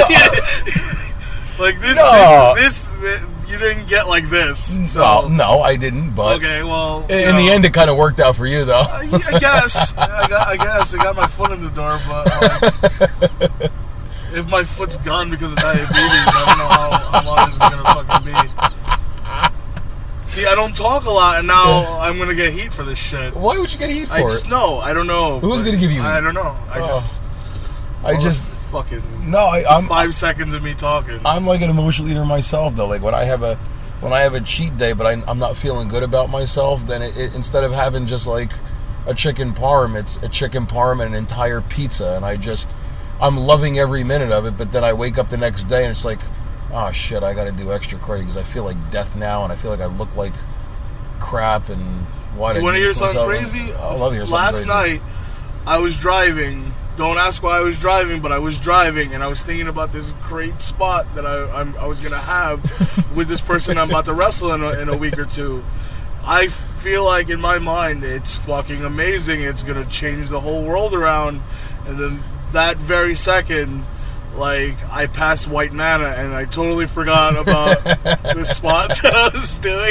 Like this, No. this, this, you didn't get like this. no, So no, I didn't. But okay, well, in, you in the know. end, it kind of worked out for you, though. I, I guess. I, got, I guess. I got my foot in the door, but uh, if my foot's gone because of diabetes, I don't know how, how long this is going to fucking be. See, I don't talk a lot, and now I'm going to get heat for this shit. Why would you get heat for I it? just know. I don't know. Who's but gonna give you I heat? don't know. I Oh. just... I just Fucking... no. I, I'm Five seconds of me talking. I'm like an emotional eater myself, though. Like when I have a when I have a cheat day, but I, I'm not feeling good about myself, then it, it, instead of having just like a chicken parm, it's a chicken parm and an entire pizza, and I just, I'm loving every minute of it, but then I wake up the next day and it's like, oh shit, I gotta do extra credit because I feel like death now, and I feel like I look like crap, and why did I You want to do hear this to something myself? crazy? I love to hear something Last crazy. night, I was driving. Don't ask why I was driving, but I was driving, and I was thinking about this great spot that I I'm, I was gonna have with this person I'm about to wrestle in a, in a week or two. I feel like in my mind it's fucking amazing. It's gonna change the whole world around, and then that very second, like, I passed White Manna, and I totally forgot about the spot that I was doing.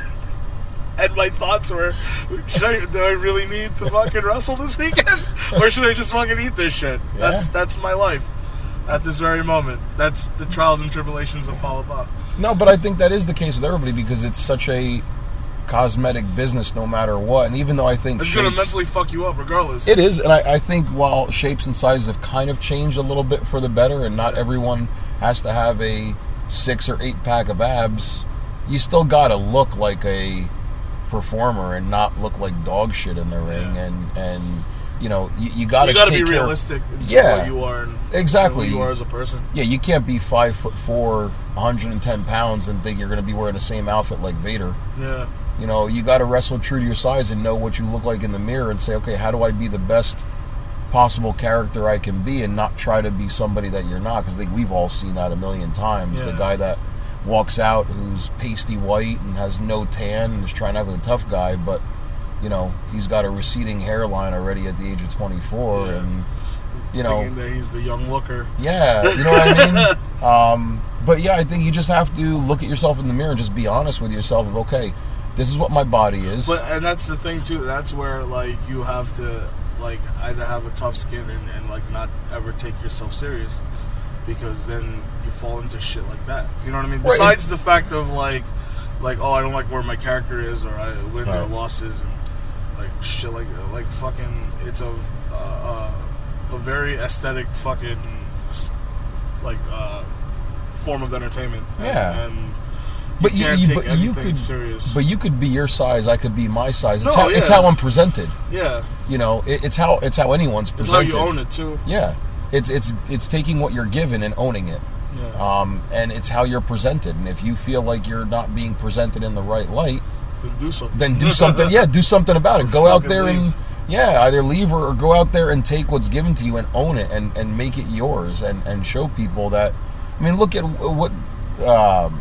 And my thoughts were, should I, do I really need to fucking wrestle this weekend? Or should I just fucking eat this shit? Yeah. That's that's my life at this very moment. That's the trials and tribulations that fall about. No, but I think that is the case with everybody because it's such a cosmetic business no matter what. And even though I think It's going to shapes- mentally fuck you up regardless. It is, and I, I think while shapes and sizes have kind of changed a little bit for the better, and not everyone has to have a six or eight pack of abs, you still got to look like a performer and not look like dog shit in the ring. Yeah. And, and you know, you, you got to You got to take be care- realistic in Yeah. what you are and Exactly. who you are as a person. Yeah, you can't be five foot four, one hundred ten pounds, and think you're going to be wearing the same outfit like Vader. Yeah. You know, you got to wrestle true to your size and know what you look like in the mirror and say, okay, how do I be the best possible character I can be, and not try to be somebody that you're not? Because I think we've all seen that a million times. Yeah. The guy that walks out who's pasty white and has no tan and is trying to act like a tough guy, but, you know, he's got a receding hairline already at the age of twenty-four. Yeah. And, you know, Thinking that he's the young looker. yeah, you know what I mean? Um, but yeah, I think you just have to look at yourself in the mirror and just be honest with yourself of, okay, this is what my body is. But and that's the thing too. That's where like you have to like either have a tough skin and, and like not ever take yourself serious, because then you fall into shit like that. You know what I mean? Right. Besides the fact of like like oh, I don't like where my character is, or I wins or Right. losses, and like shit like like fucking it's a uh, a very aesthetic fucking like uh, form of entertainment. And, Yeah. and but you, can't you, take but you anything could, serious. but you could be your size. I could be my size. It's No, how it's yeah. how I'm presented. yeah, You know, it, it's how it's how anyone's it's how presented. you own it too. Yeah, it's it's it's taking what you're given and owning it. Yeah. Um, and it's how you're presented. And if you feel like you're not being presented in the right light, Then do something. then do something. Yeah, do something about it. Or Go out fucking there and leave. yeah, either leave or, or go out there and take what's given to you and own it and, and make it yours and, and show people that. I mean, look at what. Um,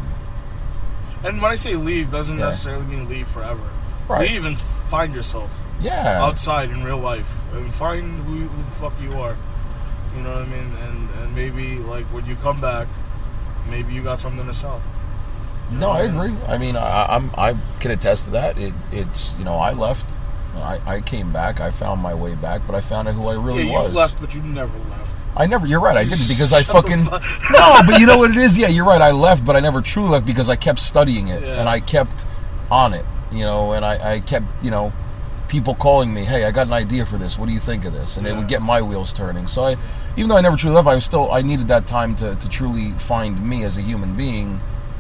And when I say leave, doesn't Yeah. necessarily mean leave forever. Right. Leave and find yourself yeah, outside in real life, and find who, who the fuck you are. You know what I mean? And and maybe like when you come back, maybe you got something to sell. You no, know I what mean? agree. I mean, I, I'm I can attest to that. It it's you know I left, I, I came back, I found my way back, but I found out who I really Yeah, you was. left, but you never left. I never. You're right. I didn't because I Shut the fucking fuck- no. But you know what it is? Yeah, you're right. I left, but I never truly left because I kept studying it Yeah. and I kept on it. You know, and I, I kept you know people calling me, hey, I got an idea for this. What do you think of this? And it Yeah. would get my wheels turning. So I, even though I never truly left, I was still I needed that time to to truly find me as a human being.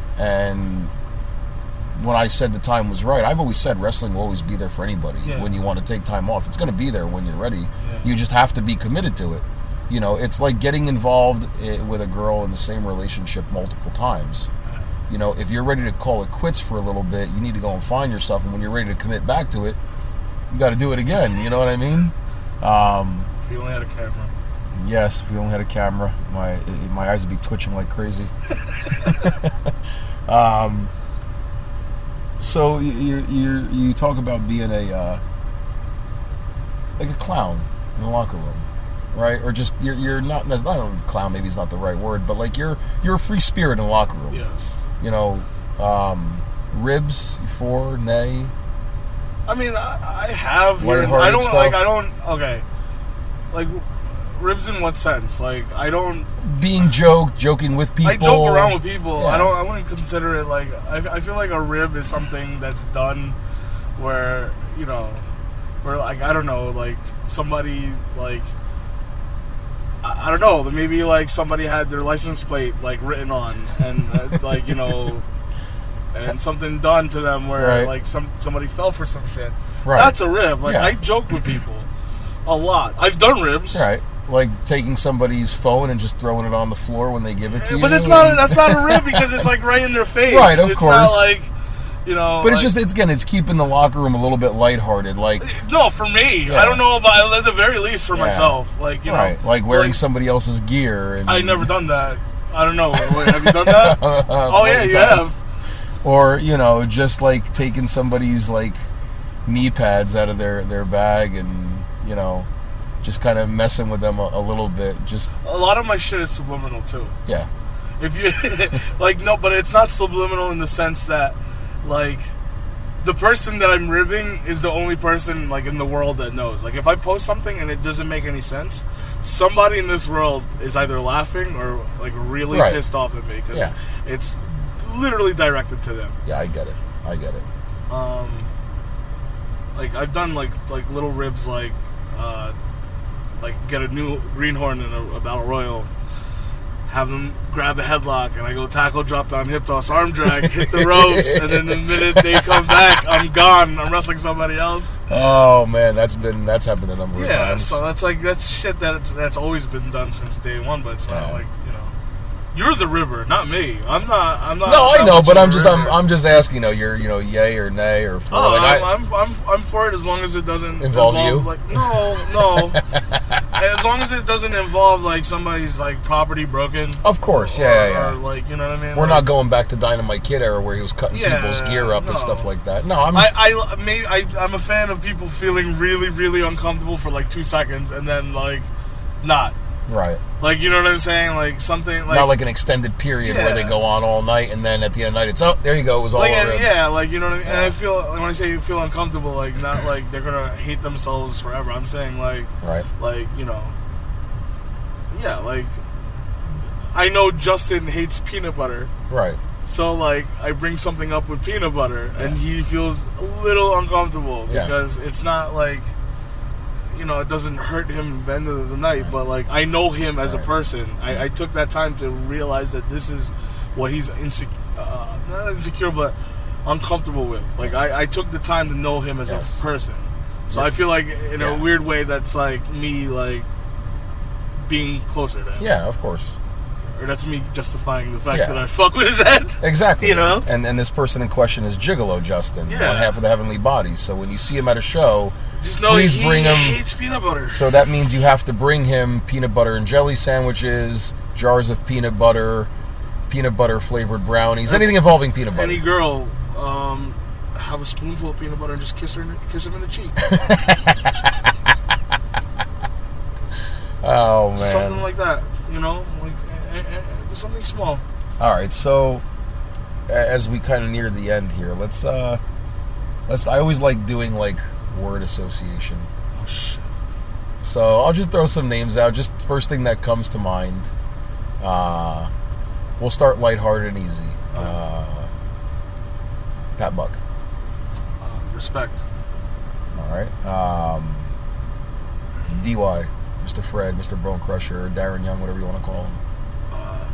And when I said the time was right, I've always said wrestling will always be there for anybody. Yeah. When you want to take time off, it's going to be there when you're ready. Yeah. You just have to be committed to it. You know, it's like getting involved i- with a girl in the same relationship multiple times. You know, if you're ready to call it quits for a little bit, you need to go and find yourself. And when you're ready to commit back to it, you got to do it again. You know what I mean? Um, If you only had a camera. yes, if we only had a camera, my my eyes would be twitching like crazy. um, so you you you you talk about being a uh, like a clown in the locker room, right? Or just you're you're not not a clown. Maybe is not the right word, but like you're you're a free spirit in the locker room. Yes. You know, um, ribs for nay. I mean, I, I have. here and- Lighthearted I don't stuff. like. I don't. Okay. Like ribs in what sense? Like I don't. Being joke, joking with people. I joke around with people. Yeah. I don't. I wouldn't consider it like. I, I feel like a rib is something that's done, where you know, where like I don't know, like somebody like. I, I don't know. Maybe like somebody had their license plate like written on, and uh, like you know, and, and something done to them where Right. like some somebody fell for some shit. Right. That's a rib. Like Yeah. I joke with people a lot. I've done ribs. Right. Like taking somebody's phone and just throwing it on the floor when they give it to you. But it's not. That's not a rib because it's like right in their face. Right, of it's course. not like, you know. But it's like- just, it's again, it's keeping the locker room a little bit lighthearted. Like, no for me. Yeah. I don't know about at the very least for Yeah. myself. Like you know, right, like wearing like, somebody else's gear. And, I never done that. I don't know. Wait, have you done that? Oh yeah, Plenty you times. have. Or, you know, just like taking somebody's like knee pads out of their, their bag and, you know, just kind of messing with them a, a little bit. Just, A lot of my shit is subliminal too. yeah. If you like, no, but it's not subliminal in the sense that, like, the person that I'm ribbing is the only person like in the world that knows. Like, if I post something and it doesn't make any sense, somebody in this world is either laughing or like really Right. pissed off at me because Yeah. it's literally directed to them. Yeah, I get it. I get it. Um, like I've done like like little ribs like, uh, like get a new greenhorn in a, a battle royal. Have them grab a headlock, and I go tackle, drop down, hip toss, arm drag, hit the ropes, and then the minute they come back, I'm gone. I'm wrestling somebody else. Oh man, that's been that's happened a number of Yeah, times. so that's like that's shit that it's, that's always been done since day one. But it's Yeah. not like you know, you're the ribber, not me. I'm not. I'm not. no, I not know, much but of a I'm just I'm, ribber. I'm just asking. You know, you're you know, yay or nay or for Oh, like I'm, I, I'm, I'm, I'm for it as long as it doesn't Involve you? Like, no, no. As long as it doesn't involve like somebody's like property broken. Of course, yeah, or, yeah, yeah. Or, like you know what I mean. We're like, not going back to Dynamite Kid era where he was cutting Yeah, people's gear up no. and stuff like that. No, I'm I, I, maybe, I, I'm a fan of people feeling really, really uncomfortable for like two seconds and then like not. right. Like you know what I'm saying? Like something like Not like an extended period where they Yeah. go on all night and then at the end of the night it's oh there you go, it was all Like, over. and, yeah, like you know what I mean. And Yeah. I feel when I say feel uncomfortable, like not like they're gonna hate themselves forever. I'm saying like, Right. like you know, yeah, like I know Justin hates peanut butter, Right. so like I bring something up with peanut butter, and he feels a little uncomfortable Yeah. because it's not like. You know, it doesn't hurt him at the end of the night, Right. but like I know him as Right. a person. I, I took that time to realize that this is what he's insecure, uh, not insecure, but uncomfortable with. Like I, I took the time to know him as Yes. a person. So Yeah. I feel like in Yeah. a weird way that's like me like being closer to him. Yeah, of course. Or that's me justifying the fact Yeah. that I fuck with his head. Exactly. You know? And and this person in question is Gigolo Justin, Yeah. one half of the Heavenly Bodies. So when you see him at a show, Just know please he bring him. hates peanut butter. So that means you have to bring him peanut butter and jelly sandwiches, jars of peanut butter, peanut butter flavored brownies, anything involving peanut butter. Any girl, um, have a spoonful of peanut butter and just kiss her, in the, kiss him in the cheek. Oh man. Something like that, you know, like eh, eh, eh, just something small. All right, so a- as we kind of near the end here, let's uh let's I always like doing like word association. Oh shit. So I'll just throw some names out, just first thing that comes to mind. Uh we'll start lighthearted and easy. Uh Pat Buck. Uh, respect. All right. Um D Y, Mister Fred, Mister Bone Crusher, Darren Young, whatever you want to call him. Uh,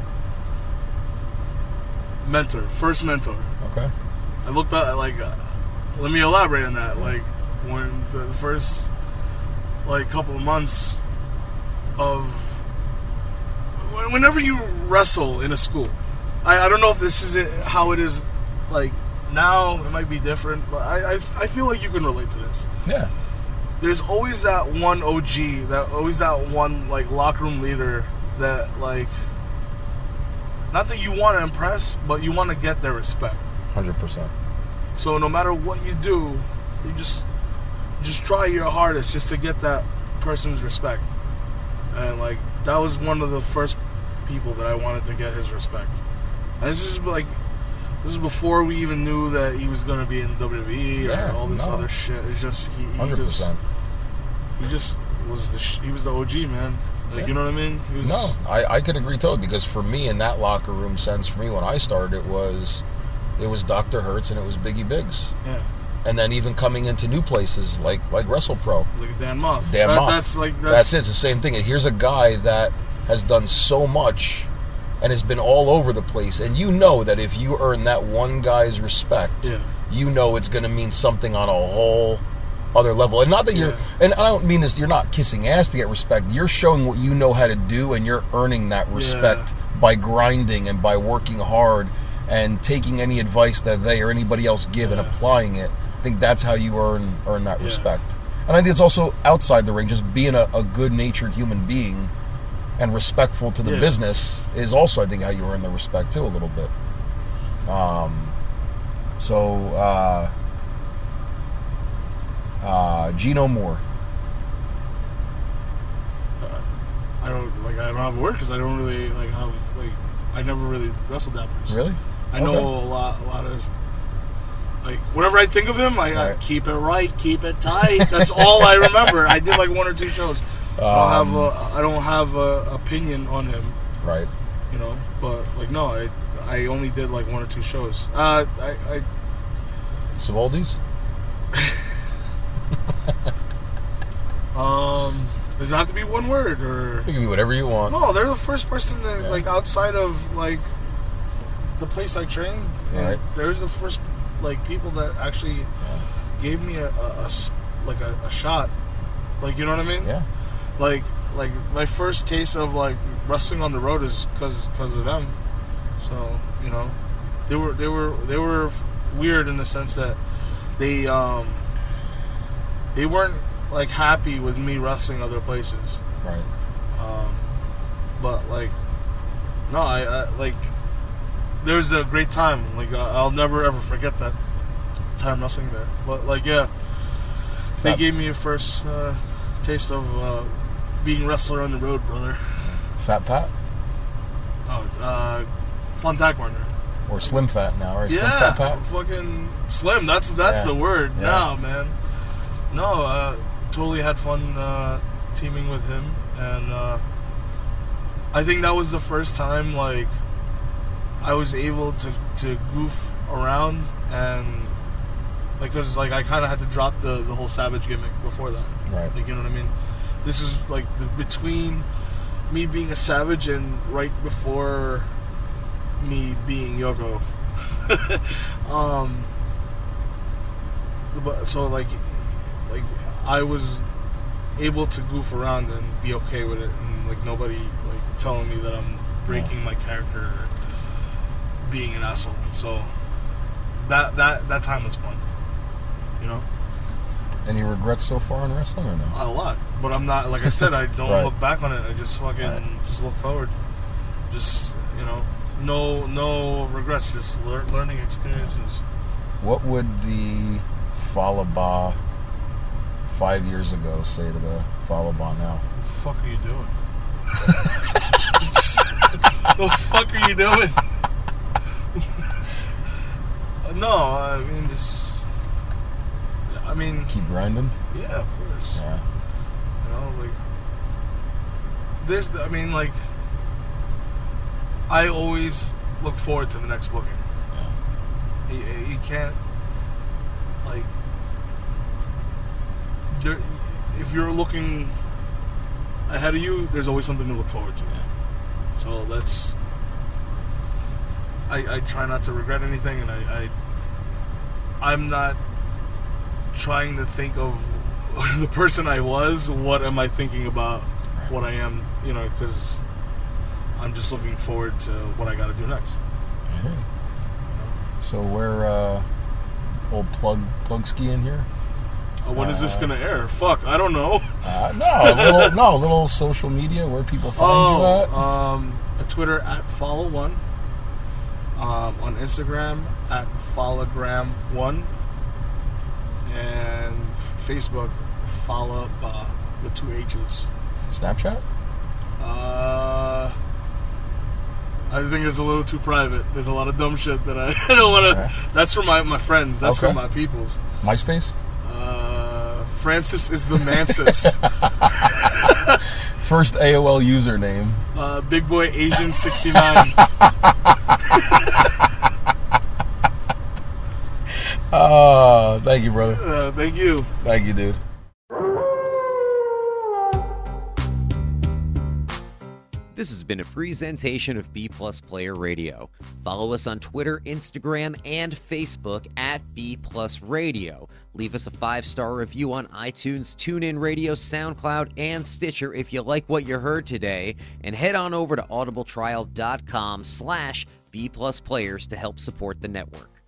mentor, first mentor. Okay. I looked at like, uh, let me elaborate on that. Like when the, the first like couple of months of wh- whenever you wrestle in a school, I, I don't know if this is it, how it is like now. It might be different, but I, I I feel like you can relate to this. Yeah. There's always that one O G, that always that one like locker room leader that like, not that you want to impress, but you want to get their respect. one hundred percent. So no matter what you do, you just just try your hardest just to get that person's respect. And like that was one of the first people that I wanted to get his respect. And this is like this is before we even knew that he was gonna be in W W E Yeah, or all this no. other shit. It's just he, he one hundred just percent. he just was the sh- he was the O G, man. Like Yeah. you know what I mean? He was, No, I, I could agree totally, because for me in that locker room sense, for me when I started, it was it was Doctor Hertz and it was Biggie Biggs, Yeah. and then even coming into new places like like WrestlePro, It was like Dan Moff. Dan That- Moff. That's like That's, that's, it. It's the same thing. And here's a guy that has done so much and has been all over the place, and you know that if you earn that one guy's respect, Yeah. you know it's going to mean something on a whole other level. And not that you're, Yeah. and I don't mean this, you're not kissing ass to get respect. You're showing what you know how to do, and you're earning that respect Yeah. by grinding and by working hard and taking any advice that they or anybody else give and Yeah. applying it. I think that's how you earn earn that Yeah. respect. And I think it's also outside the ring, just being a, a good-natured human being and respectful to the Yeah. business is also, I think, how you earn the respect too, a little bit. Um, so, uh, uh, Gino Moore. I don't like. I don't have a word because I don't really like have like. I never really wrestled that person. Really? I know Okay. a lot. A lot of like whenever I think of him, I, I Right. keep it right, keep it tight. That's all I remember. I did like one or two shows. I don't have Um, a. I don't have a opinion on him. Right. You know, but like no, I I only did like one or two shows. Uh, I I Savoldi's? um. Does it have to be one word or? You can be whatever you want. No, they're the first person that Yeah. like outside of like the place I train. and Right. There's the first like people that actually gave me a, a- a s- like a, a shot. Like you know what I mean? Yeah. Like like my first taste of like wrestling on the road is because because of them. So you know, they were they were they were weird in the sense that they um they weren't like happy with me wrestling other places. Right. Um, but like, no, I, I like. There's a great time. Like I- I'll never ever forget that time wrestling there. But like, yeah, they Fat- gave me a first uh, taste of uh, being wrestler on the road, brother. Fat Pat? Oh, uh, fun tag partner. Or Slim Fat now, right? Yeah, Slim Fat Pat? fucking slim. That's that's Yeah. the word Yeah. now, man. No, uh, totally had fun uh, teaming with him, and uh, I think that was the first time like I was able to, to goof around and like because like I kind of had to drop the, the whole Savage gimmick before that. Right. Like you know what I mean? This is like the, between me being a Savage and right before me being Yoko. um, but so like, like I was able to goof around and be okay with it, and like nobody like telling me that I'm breaking Yeah. my character or being an asshole. So that that that time was fun, you know. Any regrets so far in wrestling or no? A lot, but I'm not like I said. I don't Right. look back on it. I just fucking Right. just look forward. Just you know, no no regrets. Just lear- learning experiences. What would the Falaba five years ago say to the Falaba now? What the fuck are you doing? The fuck are you doing? No, I mean just. I mean, Keep grinding? yeah, of course. Yeah. You know, like this. I mean, like I always look forward to the next booking. Yeah. You, you can't like there. If you're looking ahead of you, there's always something to look forward to. Yeah. So that's. I, I try not to regret anything, and I, I I'm not trying to think of the person I was. What am I thinking about? Right. What I am, you know, because I'm just looking forward to what I got to do next. I hear you. So we're uh, old plug plug ski in here. Uh, when is this Uh, gonna air? Fuck, I don't know. Uh, no, a little, no, a little social media where people find you Oh, at. um, a Twitter at follow one. Um, on Instagram at follogram one, and Facebook follow uh, with two H's. Snapchat? Uh, I think it's a little too private. There's a lot of dumb shit that I, I don't want to. Okay. That's for my, my friends. That's Okay. for my peoples. MySpace? Uh, Francis is the Mansis. First A O L username. uh, Big Boy Asian sixty-nine. Oh, thank you, brother. Uh, thank you. Thank you, dude. This has been a presentation of B Plus Player Radio. Follow us on Twitter, Instagram, and Facebook at B Plus Radio. Leave us a five-star review on iTunes, TuneIn Radio, SoundCloud, and Stitcher if you like what you heard today. And head on over to audibletrial.com slash B Plus Players to help support the network.